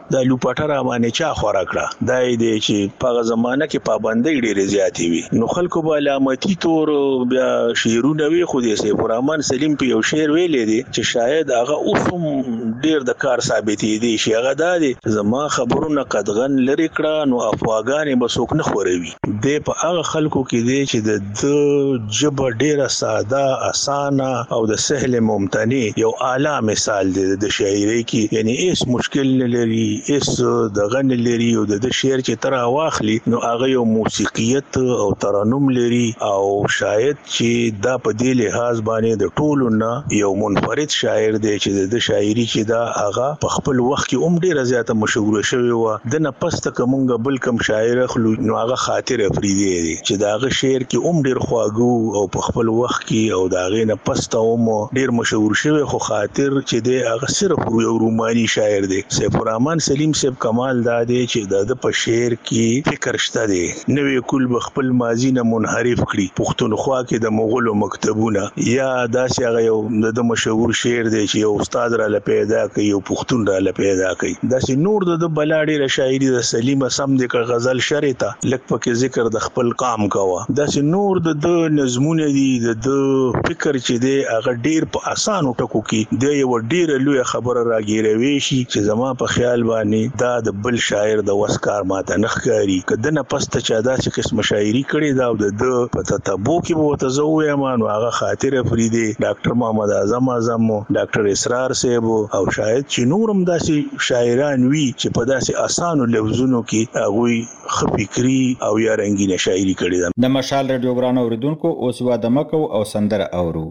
د لوپټه را باندې چا خورا کړه دا دې چې په زمانہ کې پابندۍ ډېرې زیاتې وي نو خلکو به علامتي تور بیا شعرونه وی خو دې سیف الرحمن سلیم په یو شعر ویلې دي چې شاید هغه اوسم ډېر د کار ثابتې دي چې هغه دا دي زما خبرونه قدغن لري کړه نو افواګانې به څوک نه خوروي د په هغه خلکو کې دي چې د جبه ډېره ساده اسانه او د سهل ممتنع یو اعلی مثال دی د شاعرۍ کې یعنی هیڅ مشکل نه لري هیڅ دغه نه لري او د شعر چې تر واخلي نو هغه یو موسیقیت او ترنم لري او شاید چې دا په دې لحاظ باندې د ټولو نه یو منفرد شاعر دی چې د شاعري چې دا هغه په خپل وخت کې ډیره زیاته مشهور شوی و د نه پسته کومه بل کم شاعر خلو نو هغه خاطر افریدي دی چې دا هغه شعر کې ډیر خواږو او په خپل وخت کې او دا غې نه پسته ډیر مشهور شوی خو خاطر چې دی هغه صرف یو روماني شاعر دی سیف الرحمن سلیم صاحب کمال دا دی چې د په شعر کې فکر شته دی نوې کول خپل ماضی نه منحرف کړي پښتونخوا کې د مغولو مکتبونه یا داسې هغه یو د مشهور شعر دی چې یو استاد را پیدا کوي یو پښتون را پیدا کوي داسې نور د بلاډي شاعري د سلیمه سم د غزل شریته لک پکې ذکر د خپل قام کاوه داسې نور د نظمونه دي د فکر چې دی هغه ډیر په اسانو ټکو کې د یو ډیر لوی خبره راګیروي شي چې زما په خیال باندې دا د بل شاعر د وسکار ماته نخکاری کده نه پسته چا داسې قسم شاعري کړي دا د په تتبو کې به وتزوي امانو هغه خاطر افریدي ډاکټر محمد اعظم ډاکټر اسرار صاحب او شاید چې نورم داسې شاعران وي چې په داسې اسانو لفظونو کې هغه خفکری او یا رنگینه شاعري کړي ده د مشال رادیو ګران اوریدونکو اوس واده مکو او سندره اورو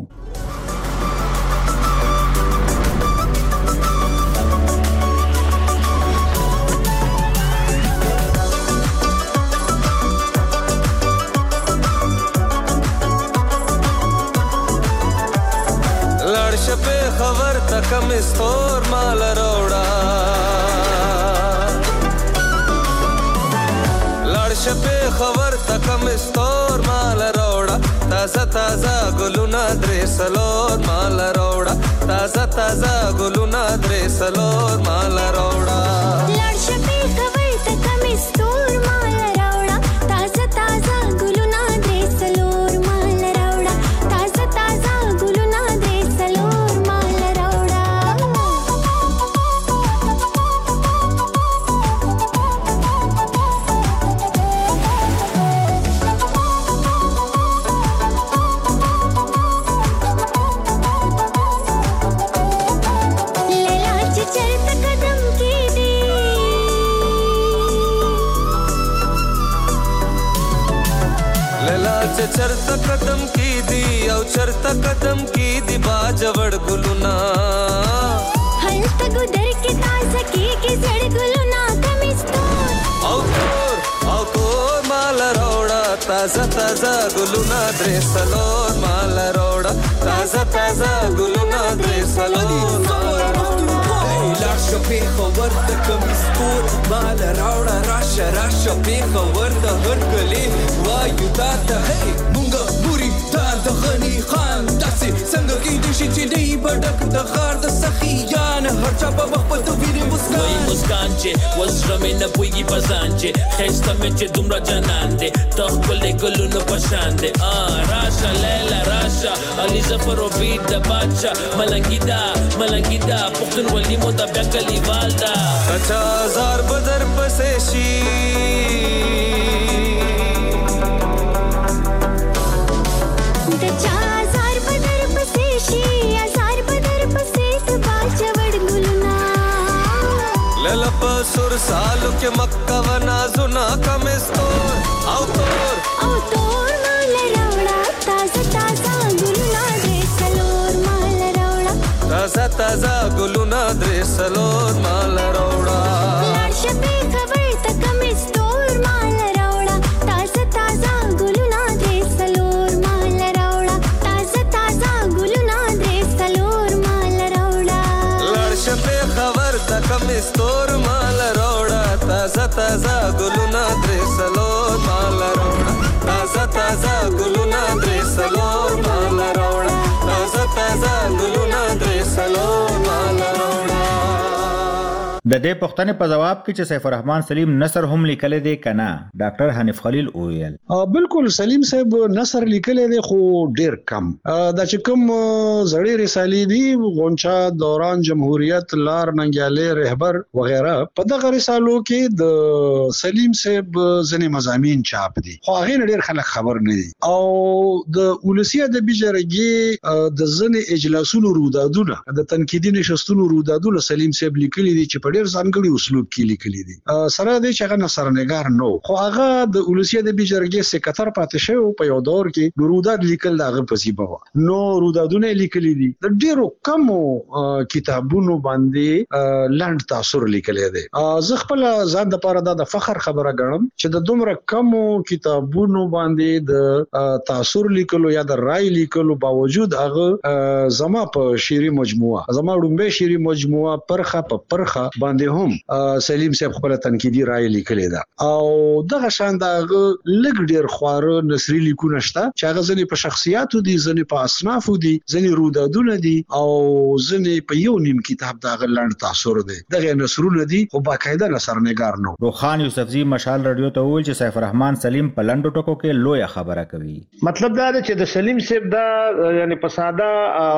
خبر تکم استور مال روڑا لڑش پہ خبر تکم استور مال روڑا تازہ تازہ گلونا درے سلور مال روڑا تازہ تازہ گلونا درے سلور مال روڑا لڑش پہ خبر تکم استور مال روڑا تازہ تازہ گلونا درے سلور مال روڑا تازہ تازہ گلونا درے سلور चरता कदम की दी औ चरता कदम की दी बाजवड़ गुलुना हल्त गुदर के ताज़ा की जड़ गुलुना कमिस्तोर औ तोर माल रोड़ा ताज़ा ताज़ा गुलुना द्रेसलोर माल रोड़ा ताज़ा ताज़ा गुलुना द्रेसलोर माल रोड़ा Lascia pehawar da kamistoor mal rauna rasha rasha pehawar da harkale wayu data hey munga muri da ghani khan dasi sanga ki dishi chi nahi badak da khar da sakhiyan har chapa waqt vire muskan wai muskan che wasra mein na puigi pazan che khesta mein che dumra janan de takhbal gulu no pashande rasha lela rasha ali zafar beat da bacha malangida puktun wali moda bakali valda kacha zar badar paseshi ललप सुर सालु के मक्का वना जुना कमिस्तोर औ तोर माल रौड़ा ताजा ताजा गुलुना दे सलोर माल रौड़ा ताजा ताजा गुलुना दे सलोर माल रौड़ा लाश पे खबर तक कमिस्तोर माल रौड़ा ताजा ताजा गुलुना दे सलोर माल रौड़ा ताजा ताजा गुलुना दे सलोर माल रौड़ा लाश पे खबर तक कमिस्तोर माल रौड़ा ताजा ताजा गुलुना दे सलोर माल रौड़ा ताजा ताजा गुलुना दे सलोर माल रौड़ा ताजा ताजा गुलुना दे सलोर माल रौड़ा د دې پوښتنې په جواب کې چې سیف الرحمن سلیم نثر هم لیکل دی کنه ډاکټر حنیف خلیل وویل بالکل سلیم صاحب نثر لیکل دی خو ډیر کم دا چې کوم زړې رسالې دي غونچا دوران جمهوریت لار ننګیاله رهبر وغیرہ په دغه رسالو کې د سلیم صاحب ځنې مضامین چاپ دي خو هغه ډیر خلک خبر نه دي او د ولسی ادبي جرګې د ځنې اجلاسونو رودادونه د تنقیدي نشستونو رودادونه سلیم صاحب لیکلي دي چې په ډیر ځانګړي اسلوب کې لیکلي دي سره د چې هغه نثرنګار نو خو هغه د ولسی ادبي جرګې سکرټر پاتې شو په یو دور کې روداد لیکل دغه پسیبه نو رودادونه لیکلي دي د ډیرو کم کتابونو باندې لاند تاثر لیکلي دي زه خپل ځان د پاره د فخر خبره غنم چې د دومره کم کتابونو باندې د تاثر لیکلو یا د رائے لیکلو باوجود هغه زما په شعري مجموعه زما ډومبه شعري مجموعه پرخه باندې هم سلیم صاحب خپل تنقیدي رائے لیکلې ده او دغه شان دغه لګ ډیر خواره نثري لیکونه شته چې هغه ځنې په شخصیاتو دي ځنې په اصنافو دي ځنې رودادونه دي او ځنې په یو نیم کتاب دغه لاند تاثر دي دغه نثرونه دي او باقاعده نثرنګار نو روخان یوسفزی مشال رادیو ته ویل چې سیف الرحمن سلیم په لندو ټکو کې لوی خبره کوي مطلب دا دی چې د سلیم صاحب دا یعنی په ساده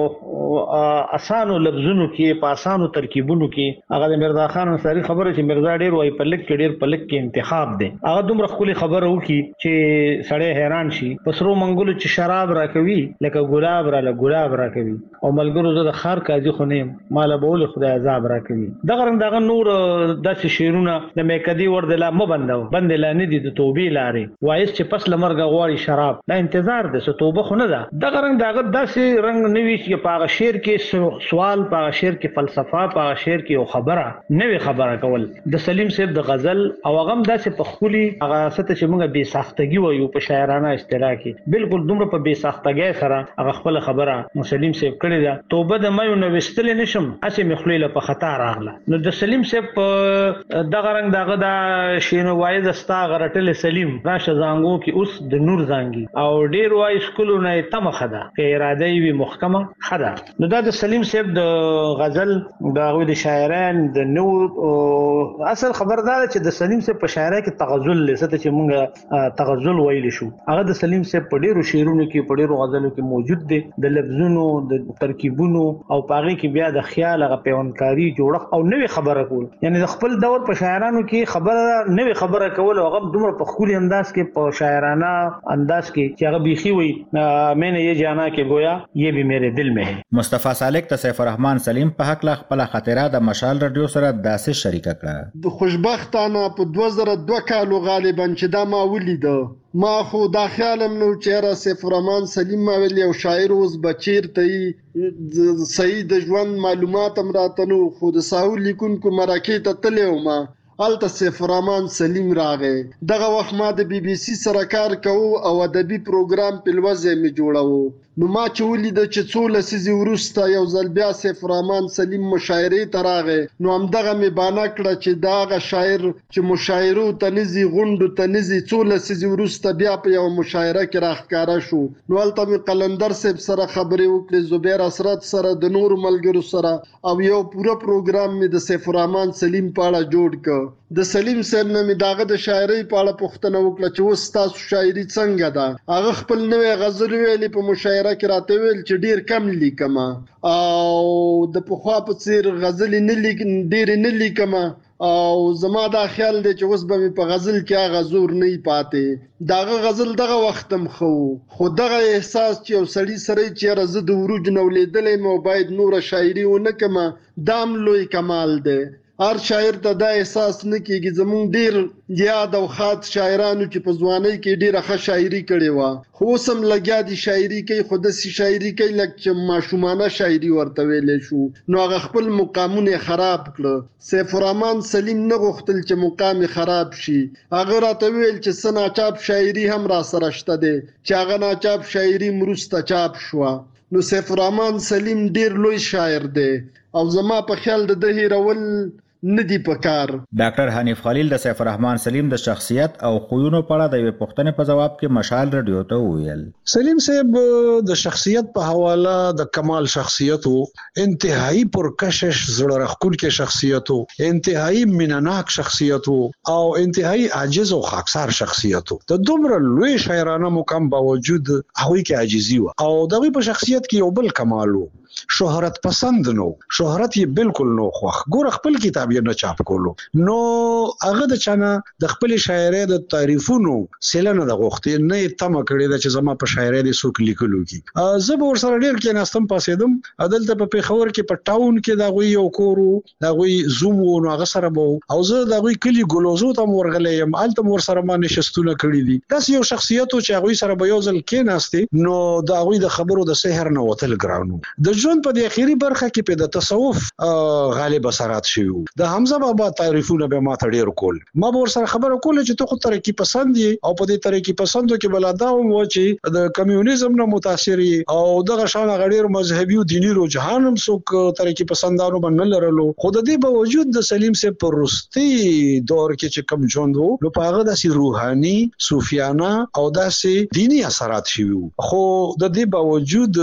او اسانو لفظونو کې په اسانو ترکیبونو کې هغه د مرزا خان انصاری خبره چې مرزا ډیر وای په لک کې ډیر په لک کې انتخاب دی هغه دومره خولي خبره وکي چې سړی حیران شي پسرو منګولو چې شراب راکوي لکه ګلاب راکوي او ملګرو زه د خار کاږي خو نه مال بول خدای عذاب راکوي دغه نور داسې شیرونه د میکدي وردلا بندلا نه دي د توبې لارې وایس چې پس لمرګه غواړي شراب دا انتظار ده څه توبه خو نه ده دغه داسې رنگ نوي چې په شعر کې سوال په شعر کې فلسفه په شعر کې یو خبره نوې خبره کول د سلیم صاحب د غزل او هغه داسې په خولي هغه ست چې موږ به ساختګي وایو په شاعرانه اصطلاح کې بالکل دومره په به ساختګي سره هغه خپل خبره سلیم صاحب کړی ده توبه د مې نو وستل نشم اسې مخلیله په خطا راغله نو د سلیم صاحب دغه رنگ دغه د شینو وای دستا غرټل سلیم راشه زانګو کې اوس د نور زانګي او ډیر وای سکولو نه تم خدا کې اراده وی محکمه خدا نو دا د سلیم صاحب د غزل د غوی د شاعران د نور اصل خبردار چې د سلیم صاحب په شاعرۍ کې تغزل لسته چې مونږه تغزل ویل شو هغه د سلیم صاحب په ډیرو شعرونو کې په ډیرو غزلو کې موجود دي د لفظونو د ترکیبونو او پاغي کې بیا د خیال هغه پیوندکاری جوړښت او نوې خبره کول یعنی د خپل دور په شاعرانو کې خبره نوې خبره کول او هغه دومره په خولي انداز کې په شاعرانه انداز کې چې هغه بيخي وي میں نے یہ جانا کہ گویا یہ بھی میرے دل میں ہے مصطفی سالک ته سیف الرحمن سلیم په حق لا خپل خاطره د مشال رادیو سره داسې شریک کړه د خوشبختانه په 2002 کالو غالبا چې دا ما ولید ما خو دا خیالم نو چې را سیف الرحمن سلیم ما ویل یو شاعر اوس بچیر ته صحیح د ژوند معلومات هم راتنو خو د ساحل لیکونکو مراکې ته تلو ما الته سیف الرحمن سلیم راغې دغه وخت ما د بي بي سي سره کار کوو او ادبي پروګرام په لوځه می جوړاو نو ما چې ولید چې څو لسیزې ورسته یو ځل بیا سیف الرحمن سلیم مشاعرې ته راغې نو همدغه می بانه کړه چې داغه شاعر چې مشاعرو تنزي غوندو تنزي څو لسیزې ورسته بیا په یو مشاعره کې راښکاره شو نو الته می قلندر صاحب سره خبرې وکړې زبیر اسرت سره د نور ملګرو سره او یو پوره پروګرام می د سیف الرحمن سلیم په اړه جوړ ک د سلیم صاحب نه می داغه د شاعرۍ په اړه پوښتنه وکړه چې اوس تاسو شاعري څنګه ده هغه خپل نوې غزل ویلې په مشاعره کې راته ویل چې ډیر کم لیکم او د پخوا په څیر غزل نه لیکم او زما دا خیال دی چې اوس به مې په غزل کې هغه زور نه پاتې دغه غزل دغه وختم خو دغه احساس چې یو سړی سره چې زه د وروج نه ولیدلې مو باید نور شاعري ونه کما دام لوی کمال دی هر شاعر ته دا احساس نه کیږي زمون ډیر یاد او خاط شاعرانو چې په ځوانۍ کې ډیره ښه شاعري کړې و خو سم لګیا دي شاعري کوي خود سي شاعري کوي لکه ماشومانه شاعري ورته ویلې شو نو هغه خپل مقامونه خراب کړ سیف الرحمن سلیم نه غوښتل چې مقام خراب شي هغه راته ویل چې سنا چاپ شاعري هم را سره شته دي چې هغه نا چاپ شاعري مرسته چاپ شو نو سیف الرحمن سلیم ډیر لوی شاعر دی او زما په خیال د هیرول ندي پکار. ډاکټر حنیف خلیل د سیف الرحمن سلیم د شخصیت او خویونو په اړه د یوې پوښتنې په جواب کې مشال رادیو ته وویل. سلیم صاحب د شخصیت په حواله د کمال شخصیت وو، انتهایی پرکشش زړه راښکونکي شخصیت وو، انتهایی مینناک شخصیت وو او انتهایی عاجز او خاکسار شخصیت وو. د دومره لوی شاعرانه مقام باوجود هغوی کې عاجزي وه او دغه په شخصیت کې یو بل کمال وو، شهرت پسند نو، شهرت یې بالکل نو خوښ. ګور خپل کتاب یې نه چاپ کولو نو هغه د چانه د خپل شاعرۍ د تعریفونو سلنه د غوښتي نه تمه کړی د چې زما په شاعرۍ د سوک لیکلو کی زه به ورسره ډیر کې ناستم پاسېدم. عدالت په پیښور کې په ټاون کې دا غوي یو کورو دا غوي زوم و نو هغه سره به او زه دا غوي کلی ګلوزو ته ورغلې يم الته مور سره ما نشستونه کړی دي. دا یو شخصیت چې هغه سره به یو ځل کې ناستي نو دا غوي د خبرو د سحر نه وتل ګرانو. د ژوند په د اخیری برخه کې په د تصوف غالب اثرات شوی. د حمزه بابا تعریفونه به ما ته ډیر کول. ما به سره خبره کوله چې ته خو ترقی پسند یې او په دې ترقی پسندو کې بلادا و چې د کمیونیزم نه متاثر او دغه شان غډیر مذهبي او دینی رجحان هم څوک ترقی پسندانو باندې لرلو. خو د دې باوجود د سلیم سے پرستی دور کې چې کم ژوند وو نو په هغه داسې روحاني صوفیانه او داسې دینی اثرات شوی. خو د دې باوجود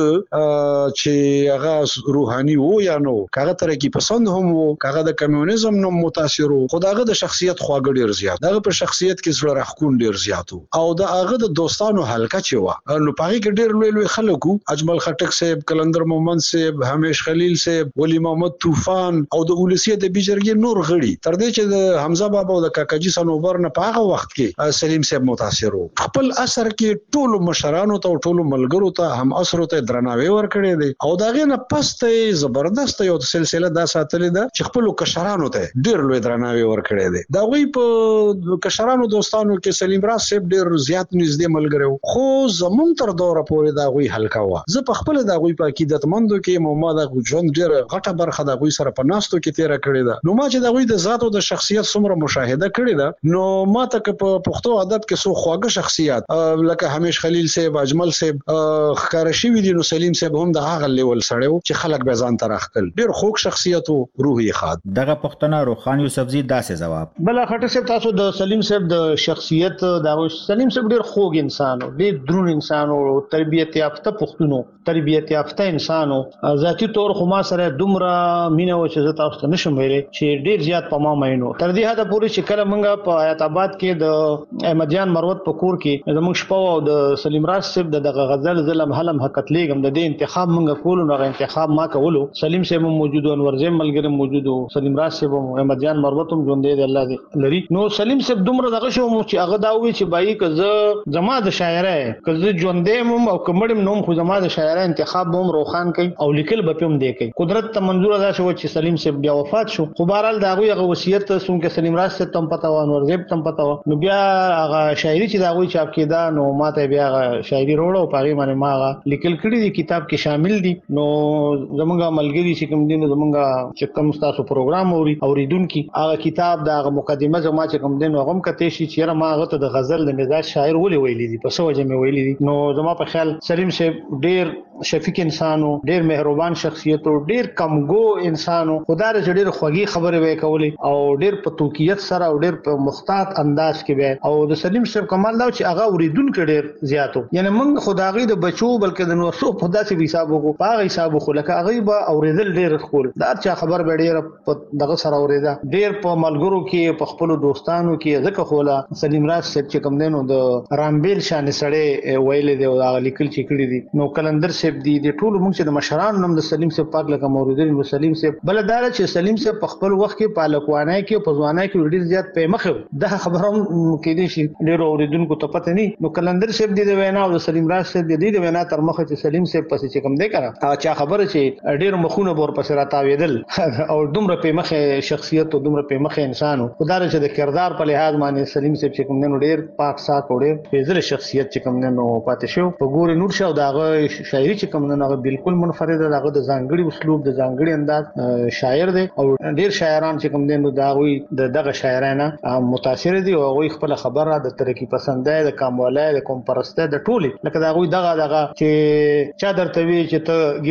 چې هغه روحاني وو یا نو هغه ترقی پسند هم وو هغه د کمیونیزم نو متاثر وو خو دغه د شخصیت خواږه ډیر زیات دغه په شخصیت کې زړه راښکون ډیر زیات او د هغه د دوستانو حلقه چې وا نو پاره کې ډیر لوی لوی خلکو اجمل خټک صاحب، کلندر محمد صاحب، همیش خلیل صاحب، ولی محمد طوفان او د اولسیه د بیجرګي نور غړي تر دې چې د حمزه بابا او د کاکاجي سنوبر نه په هغه وخت کې سلیم صاحب متاثر وو. خپل اثر کې ټولو مشرانو ته او ټولو ملګرو ته هم اثر ته درناوی ورکړي دي او داغه نه پسته زبردست یو سلسله دا ساتلې ده چې خپل کشرانو ته ډیر لوی درناوی ورکړي دي. دا وی په کشرانو دوستانو کې سلیم راز صاحب ډیر زیات نږدې ملګری خو زمون تر دوره پورې دا غوي حلقه وا. زه په خپل دا غوي په عقیدتمندو کې محمد غو ژوند ډیر غټه برخه دا غوي سره په ناستو کې تیر کړی ده. نو ما چې دا غوي د ذات او د شخصیت څومره مشاهده کړی ده نو ما ته په پښتو ادب کې سو خواږه شخصیت لکه همیش خلیل صاحب، اجمل صاحب خارشي وی دي نو سلیم صاحب هم د هغه لیول سره چې خلک به ځان ترخل ډیر خوږ شخصیت او روحي خاد. دغه پښتنه روخان یوسفزي داسې جواب بل خټه صاحب تاسو د سلیم صاحب د شخصیت دا سلیم صاحب ډیر خوږ انسان او ډیر درون انسان او تربیت یافته پښتونو تربیت یافته انسان او ذاتی طور خو ما سره دومره مینه و چې زه تاسو ته نشم ویلي چې ډیر زیات په ما مینو تر دې حد پورې چې کله مونږه په آیت آباد کې د احمدیان مروت په کور کې زموږ شپه او د سلیم راز صاحب دغه غزل ظلم حلم حقت لیګم د دې انتخاب مونږه کولو نو انتخاب ما کولو. سلیم صاحب موجود او انور زم ملګری موجود او سلیم راز صاحب احمدیان مروت هم ژوند دی الله دې لري. نو سلیم صاحب دومره دغه شو چې هغه دا وی چې بای که زما د شاعرۍ که زه ژوندې مم او کمړم نوم خو زما د شاعرۍ انتخاب هم روخان کوي او لیکل به هم دی کوي. قدرت ته منظور دا شو چې سلیم صاحب بیا وفات شو خو بهرحال دا هغه وصیت څنګه سلیم راز صاحب تم پتا و انور زیب تم پتا و نو بیا هغه شاعري چې دا وی چاپ کېدا نو ماته بیا شاعري وروړو پاره باندې ما لیکل کړی دی کتاب کې شامل دي. نو زمونږه ملګری چې کوم دین زمونږه چې کوم تاسو پروګرام اوریدونکو هغه کتاب دا مقدمه زما چې کوم دین هغه کته شي چې ما هغه ته د غزل د مزاج شاعر ولې ویلي دي په سوجه مې ویلي دي. نو زما په خیال سلیم صاحب ډیر شفیق انسانو ډیر مهربان شخصیت او ډیر کمګو انسانو خدای دې ډیر خوږی خبره وې کولې او ډیر په توقیت سره او ډیر په مختات انداز کې به او د سلیم صاحب کمال دا چې هغه اوریدونکو ډیر زیاتو یعنی موږ خدای د بچو بلکې د نو سو په داسې حساب وکړو په حساب خو لکه هغه به اوریدل ډیر خول دا چې خبر به ډیر دغه سره اوریدا ډیر په ملګرو کې په خپل دوستانو کې ځکه خوله سلیم راز صاحب چې کوم دینو د رامبیل شان سړی ویل دی او هغه لیکل چې کړی دي نو کلندر صاحب دی د ټولو موږ چې د مشرانو نوم د سلیم صاحب پاک لکه موریدل نو سلیم صاحب بل دا چې سلیم صاحب په خپل وخت کې پالکوانای کې په ځوانای کې ډیر زیات په مخه دا خبرم کې دي چې ډیر اوریدونکو ته پته نه نو کلندر صاحب دی د وینا او سلیم راز صاحب دی د وینا تر مخه چې سلیم صاحب پسې چې کوم دی کړه چا خبره چې ډیر مخونه بور پسې راتاویدل او دومره په مخه شخصیت او دومره په مخه انسانو خدای چې د کردار په لحاظ باندې سلیم صاحب چې کوم نن ډیر پاک صاف او ډیر فیضل شخصیت چې کوم نن پاتې شو په ګور نور شو داغه شاعري چې کوم نن هغه بالکل منفرد دغه د ځانګړي اسلوب د ځانګړي انداز شاعر دی او ډیر شاعران چې کوم دین داوی دغه شاعرانه متاثر دي او غوي خپل خبره د ترقی پسندای د کامولای د کوم پرسته د ټولي لکه داوی دغه چې چا درته وی چې ته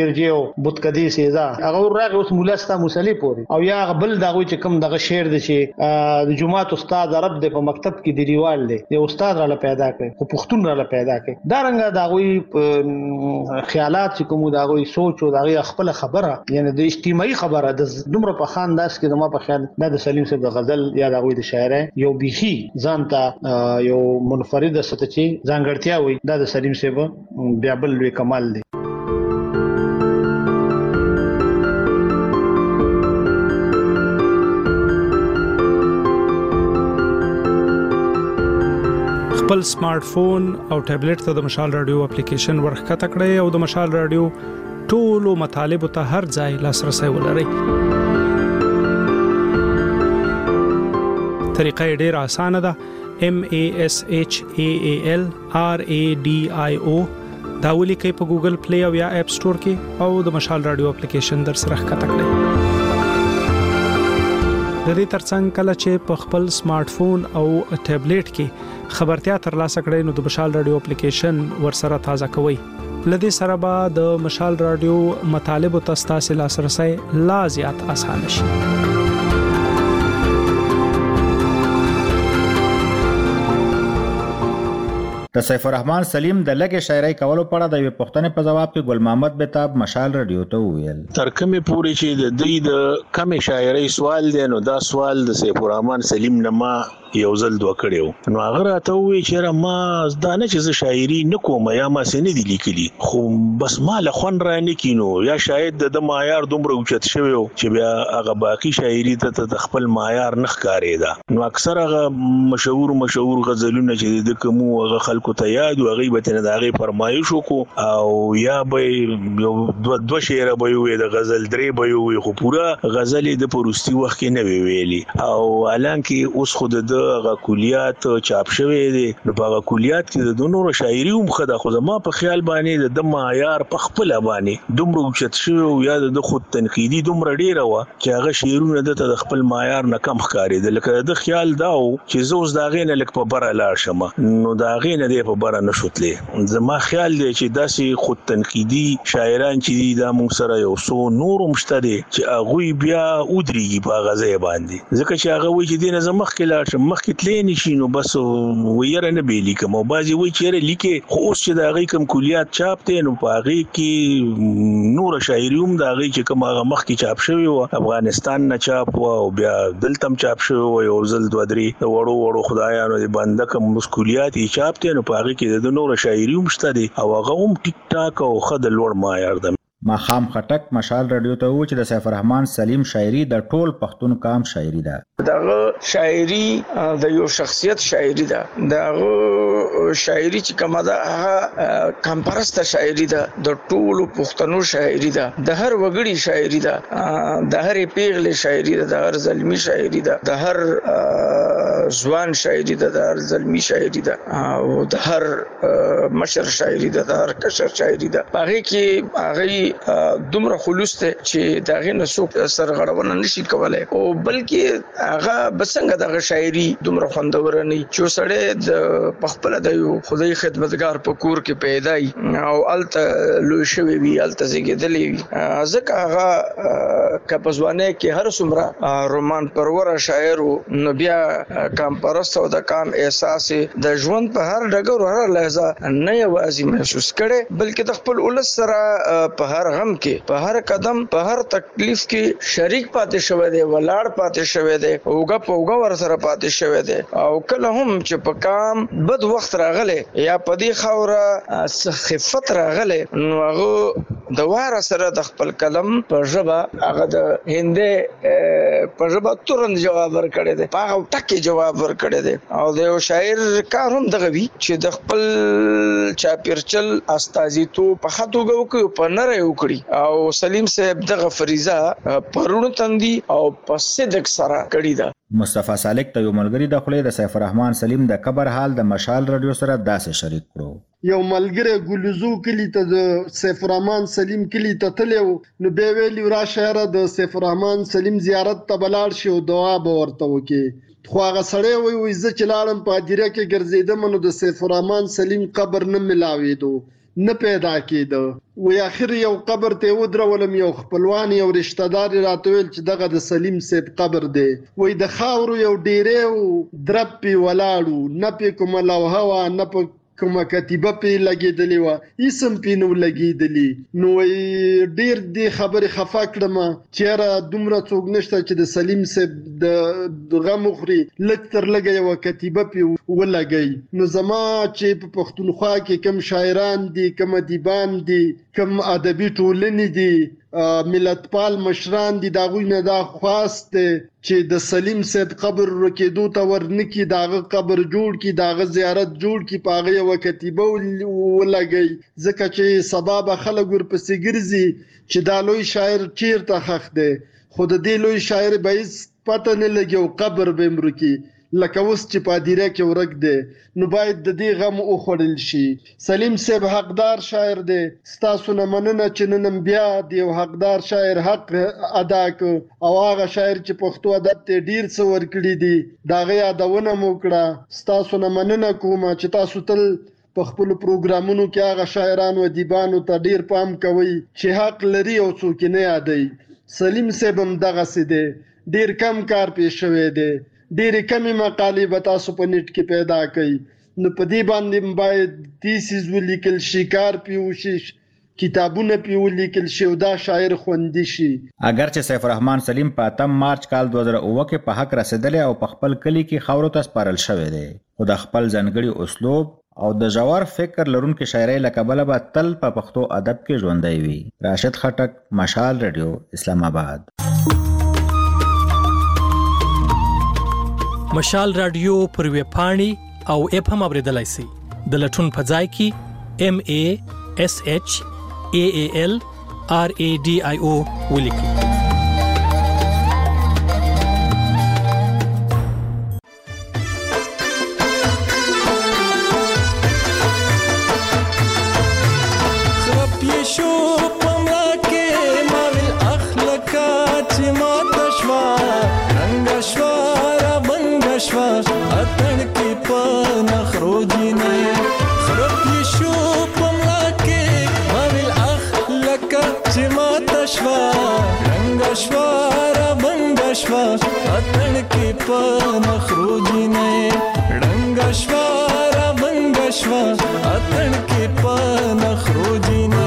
ګرجی او بوتکدی سیزا هغه راغ اوس مولاستا مصلی پوری او یا بل دغه چې کوم دغه شعر د چې د جمعات استاد عرب د په مکتب کې دی ریوال دی یو استاد را پیدا کړي خو پښتون را پیدا کړي دا رنګ دغه خیالات چې کوم دغه سوچ او دغه خپل خبره یعنی د اجتماعي خبره د دومره په خانداس کې د ما په خیال د سلیم صاحب د غزل یا دغه د شاعر یو بيخي ځانته یو منفرد ستچی ځانګړتیا وي د سلیم صاحب بیا بل لوی کمال دی. خپل سمارټ فون او ټابلیټ ته د مشال رادیو اپلیکیشن ورخته کړئ او د مشال رادیو ټولو مطالب ته هر ځای لاسرسي ولرئ. طریقه ډیره اسانه ده. MASHAALRADIO دا ولیکئ په ګوګل پلی او یا اپ سٹور کې او د مشال رادیو اپلیکیشن در سره ښکته کړئ. د دې ترڅنګ کله چې په خپل سمارټ فون او ټابلیټ کې خبرتیا ترلاسه کړئ نو د مشال رادیو اپلیکیشن ورسره تازه کوئ. لدې سره به د مشال رادیو مطالب او تاسو لاسرسي لا زیات آسان شي. د سیف الرحمن سلیم د لګي شاعرۍ کولو په اړه د یو پښتنې په جواب کې ګل محمد بهتاب مشال رادیو ته وویل تر کومه پوری چې د دې د کم شاعرۍ سوال دی نو دا سوال د سیف الرحمن سلیم نه ما یو ځل دوه کړیو نو هغه راته وی چې ما ځدانه چې شاعري نکوم یا ما سن دي لیکلي خو بس ما له خون را نه کینو یا شاید د معیار دومره اوچت شوی چې بیا هغه باقی شاعري ته د خپل معیار نخ کارې ده نو اکثر هغه مشهور غزلونه چې د کوم هغه خلکو ته یاد او غیبت نه دغه فرمایش وکړو او یا به یو دوه شعر به وي د غزل درې به وي خو پورا غزل د پروستی وخت کې نه ویلي او الانکه اوس خود د هغه کلیات چاپ شوی دي نو په هغه کلیات کې د نورو شاعري هم خدا خو ما په خیال باندې د معیار په خپل باندې دومره اوچت شوی او یا د خود تنقیدی دومره ډیره و چې هغه شعرونه د خپل معیار نه کم ښکاري د لکه د خیال داو چې زوز داغې نه لک په بره لاړ شم نو داغې نه دی په بره نشوتلې زما خیال دی چې داسې خود تنقیدی شاعران چې دا موږ سره یو څو نور مشته دي چې هغه بیا ودرېږي په غزه باندې ځکه چې هغه وایي چې دینه زمخ کې لاړ شم مخ کې تلې نشي نو بس ویره نه به لیکم او بعضی وایي چې لیکي خو اوس چې دا غي کوم کلیات چاپ ته نو په هغه کې نور شاعری هم دا غي چې کوم هغه مخ کې چاپ شوی و افغانستان نه چاپ و او بیا دلته چاپ شوی و یو ځل دوه درې وړو خدایانو دې بنده کوم مسکولیات چاپ ته نو په هغه کې د نور شاعری هم شته دي او هغه هم ټیک ټاک او خد لوړ معیار ده. ماخام خټک مشال رادیو ته و چې د سیف الرحمن سلیم شاعري د ټول پښتون قام شاعري ده. دغه شاعري د یو شخصیت شاعري ده. دغه شاعري چې کومه ده هغه کمپرسته شاعري ده د ټول پښتنو شاعري ده د هر وګړي شاعري ده د هر پیغلې شاعري ده د هر زلمی شاعري ده د هر ځوان شاعري ده د هر زلمی شاعري ده او د هر مشر شاعري ده د هر کشر شاعري ده هغه کې هغه دومره خلوص ته چې داغه نسوک سرغړونه نشي کولای او بلکې هغه بسنګ دغه شاعري دومره خوندور نه چې سړی د پخپل د خدای خدمتګار په کور کې پیدای او الته لوی شوی وی الته زیږیدلی ځکه هغه کپزوانه کې هر څومره رومان پرور شاعر نو بیا کام پرست او د کام احساس د ژوند په هر ډګر او هر لحظه نه یوازې محسوس کړي بلکې د خپل ولس سره په هر غم کې په هر قدم په هر تکلیف کې شریک پاتې شوی دی ولاړ پاتې شوی دی اوګه ور سره پاتې شوی دی او کله هم چې په کام بد وخت راغله یا په دې خوره خفت راغله نو هغه د واره سره د خپل کلم په ژبه هغه د هندې په ژبه تورن جواب ورکړی دی په هغه ټکی جواب ورکړی دی او د یو شاعر کار هم دغه وی چې د خپل چاپیرچل استازیتو په خاطر وکړو په نره وکړي او سلیم صاحب دغه فریضه پرونو تندي او په صدق سره کړی ده. مصطفی سالک ته یو ملګری د خپل د سیف الرحمن سلیم د قبر حال د مشال رادیو سره داسې شریک کړو یو ملګری ګلوزو کلی ته د سیف الرحمن سلیم کلی ته تلو نو به ویلی را شهر د سیف الرحمن سلیم زیارت ته بلاړ شو دعا به ورته وکي خو هغه سړی وی زه چې لاړم په دیره کې ګرځیدم نو د سیف الرحمن سلیم قبر نه ملاویدو نه پیدا کېده. وی اخر یو قبر ته ودرولم، یو خپلوان یو رشتہ دار راته ویل چې دغه د سلیم صاحب قبر دی. وی د خاورو یو ډیرې درب پې ولاړو، نه پې کومه لوحه وه نه په کومه کتیبه پې لګېدلې وه، اسم پې نه و لګېدلي. نو وی ډېر دې خبرې خفه کړم چې یاره دومره څوک نشته چې د سلیم صاحب د غم وخوري، لږ تر لږه یوه کتیبه پې ولګئ. نو زما چې په پښتونخوا کې کوم شاعران دي، کوم ادیبان دي، کوم ادبي ټولنې دي، ملتپال مشران دي، د هغوی نه دا خواست دی چې د سلیم صاحب قبر کېدو ته ورنکي، د هغه قبر جوړ کړي، د هغه زیارت جوړ کړي، په هغه یوه کتیبه ولګئ، ځکه چې سبا به خلک ورپسې ګرځي چې دا لوی شاعر چیرته ښخ دی، خو د دې لوی شاعر به هېڅ پته نه لګي او قبر به یې مرکي، لکه اوس چې په هدیره کې ورک دی. نو باید د دې غم وخوړل شي. سلیم صاحب حقدار شاعر دی، ستاسو نه مننه چې نن هم بیا د یو حقدار شاعر حق ادا کړ، او هغه شاعر چې پښتو ادب ته ډیر څه ورکړي دي د هغه یادونه مو وکړه. ستاسو نه مننه کوم چې تاسو تل په خپلو پروګرامونو کې هغه شاعرانو ادیبانو ته ډیر پام کوئ چې حق لري او څوک نه یادوي. سلیم صاحب هم دغسې دی، ډیر کم کار پیښ شوی دی، ډېرې کمې مقالې به تاسو په نیټ کې پیدا کړئ. نو په دې باندې باید تیسیز ولیکل شي، کار پې وشي، کتابونه پې ولیکل شي او دا شاعر خوندي شي. اگرچه سیف الرحمن سلیم په 8 مارچ کال 2009 کې په حق رسیدلی او په خپل کلي کې خاورو ته سپارل شوی دی، خو د خپل ځانګړي اسلوب او د ژور فکر لرونکي شاعرۍ له کبله به تل په پښتو ادب کې ژوندی وي. راشد خټک، مشال رادیو، اسلام آباد. مشال رادیو پر ویب پاڼې او اپ هم اوریدلای شئ. د لټون په ځای کې MASHAALRADIO ولیکئ. اتن کی پنخ روجینه خرابی شو پملاکه ماویل اخلک چماتشوا رنگشوا ربنگشوا اتن کی پنخ روجینه رنگشوا ربنگشوا اتن کی پنخ روجینه.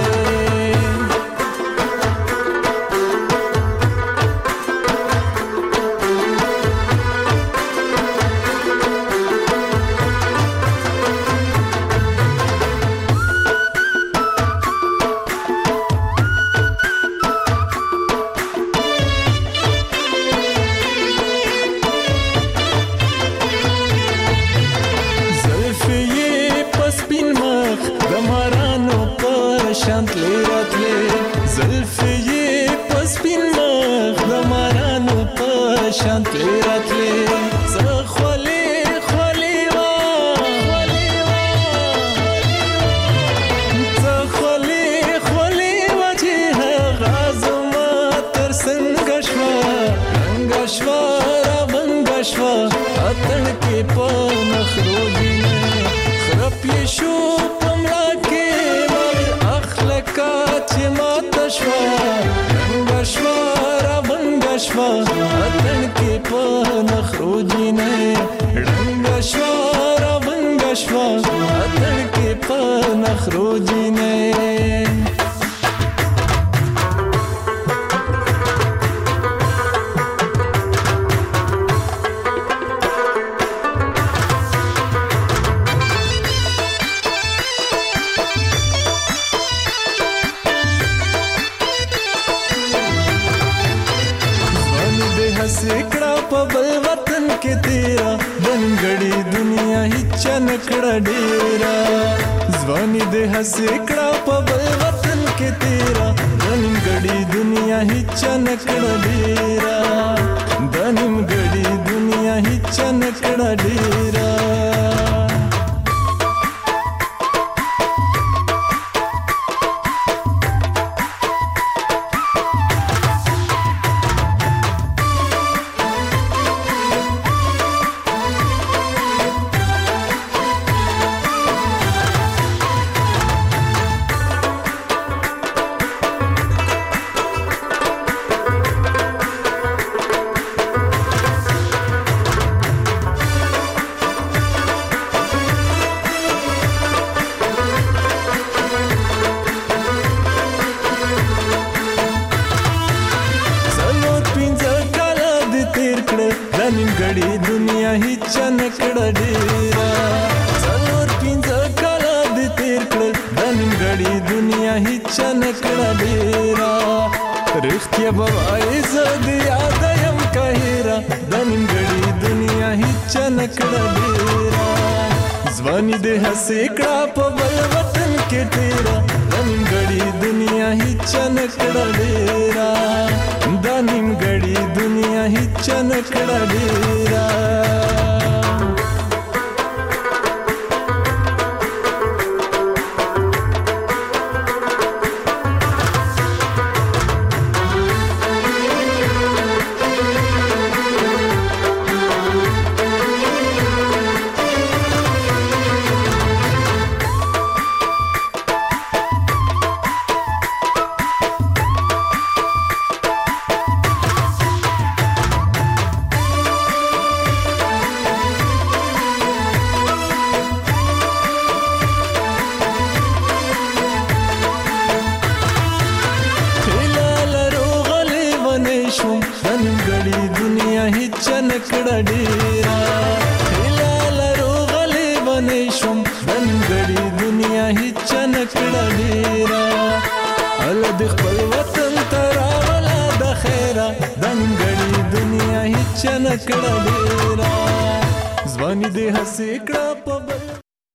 نیمګړی دنیا هیڅ نکړه ډیرا څلور پنځه کاله دې تیر کړل د نیمګړی دنیا هیڅ نکړه ډیرا رښتیا به وایې زه دې یاد یم که هیره د نیمګړی دنیا هیڅ نکړه ډیرا ځواني دې هسې کړه په بل وطن کې تیره د نیمګړی دنیا هیڅ نکړه ډیرا د نیمګړی دنیا هیڅ نکړه ډیرا نکړه ډیرا هلال روغلې باندې شوم دنګړي دنیا هیڅ نکړه ډیرا ال د خپل وطن تراولا د خیره دنګړي دنیا هیڅ نکړه ډیرا ځواني دې هسې کړه په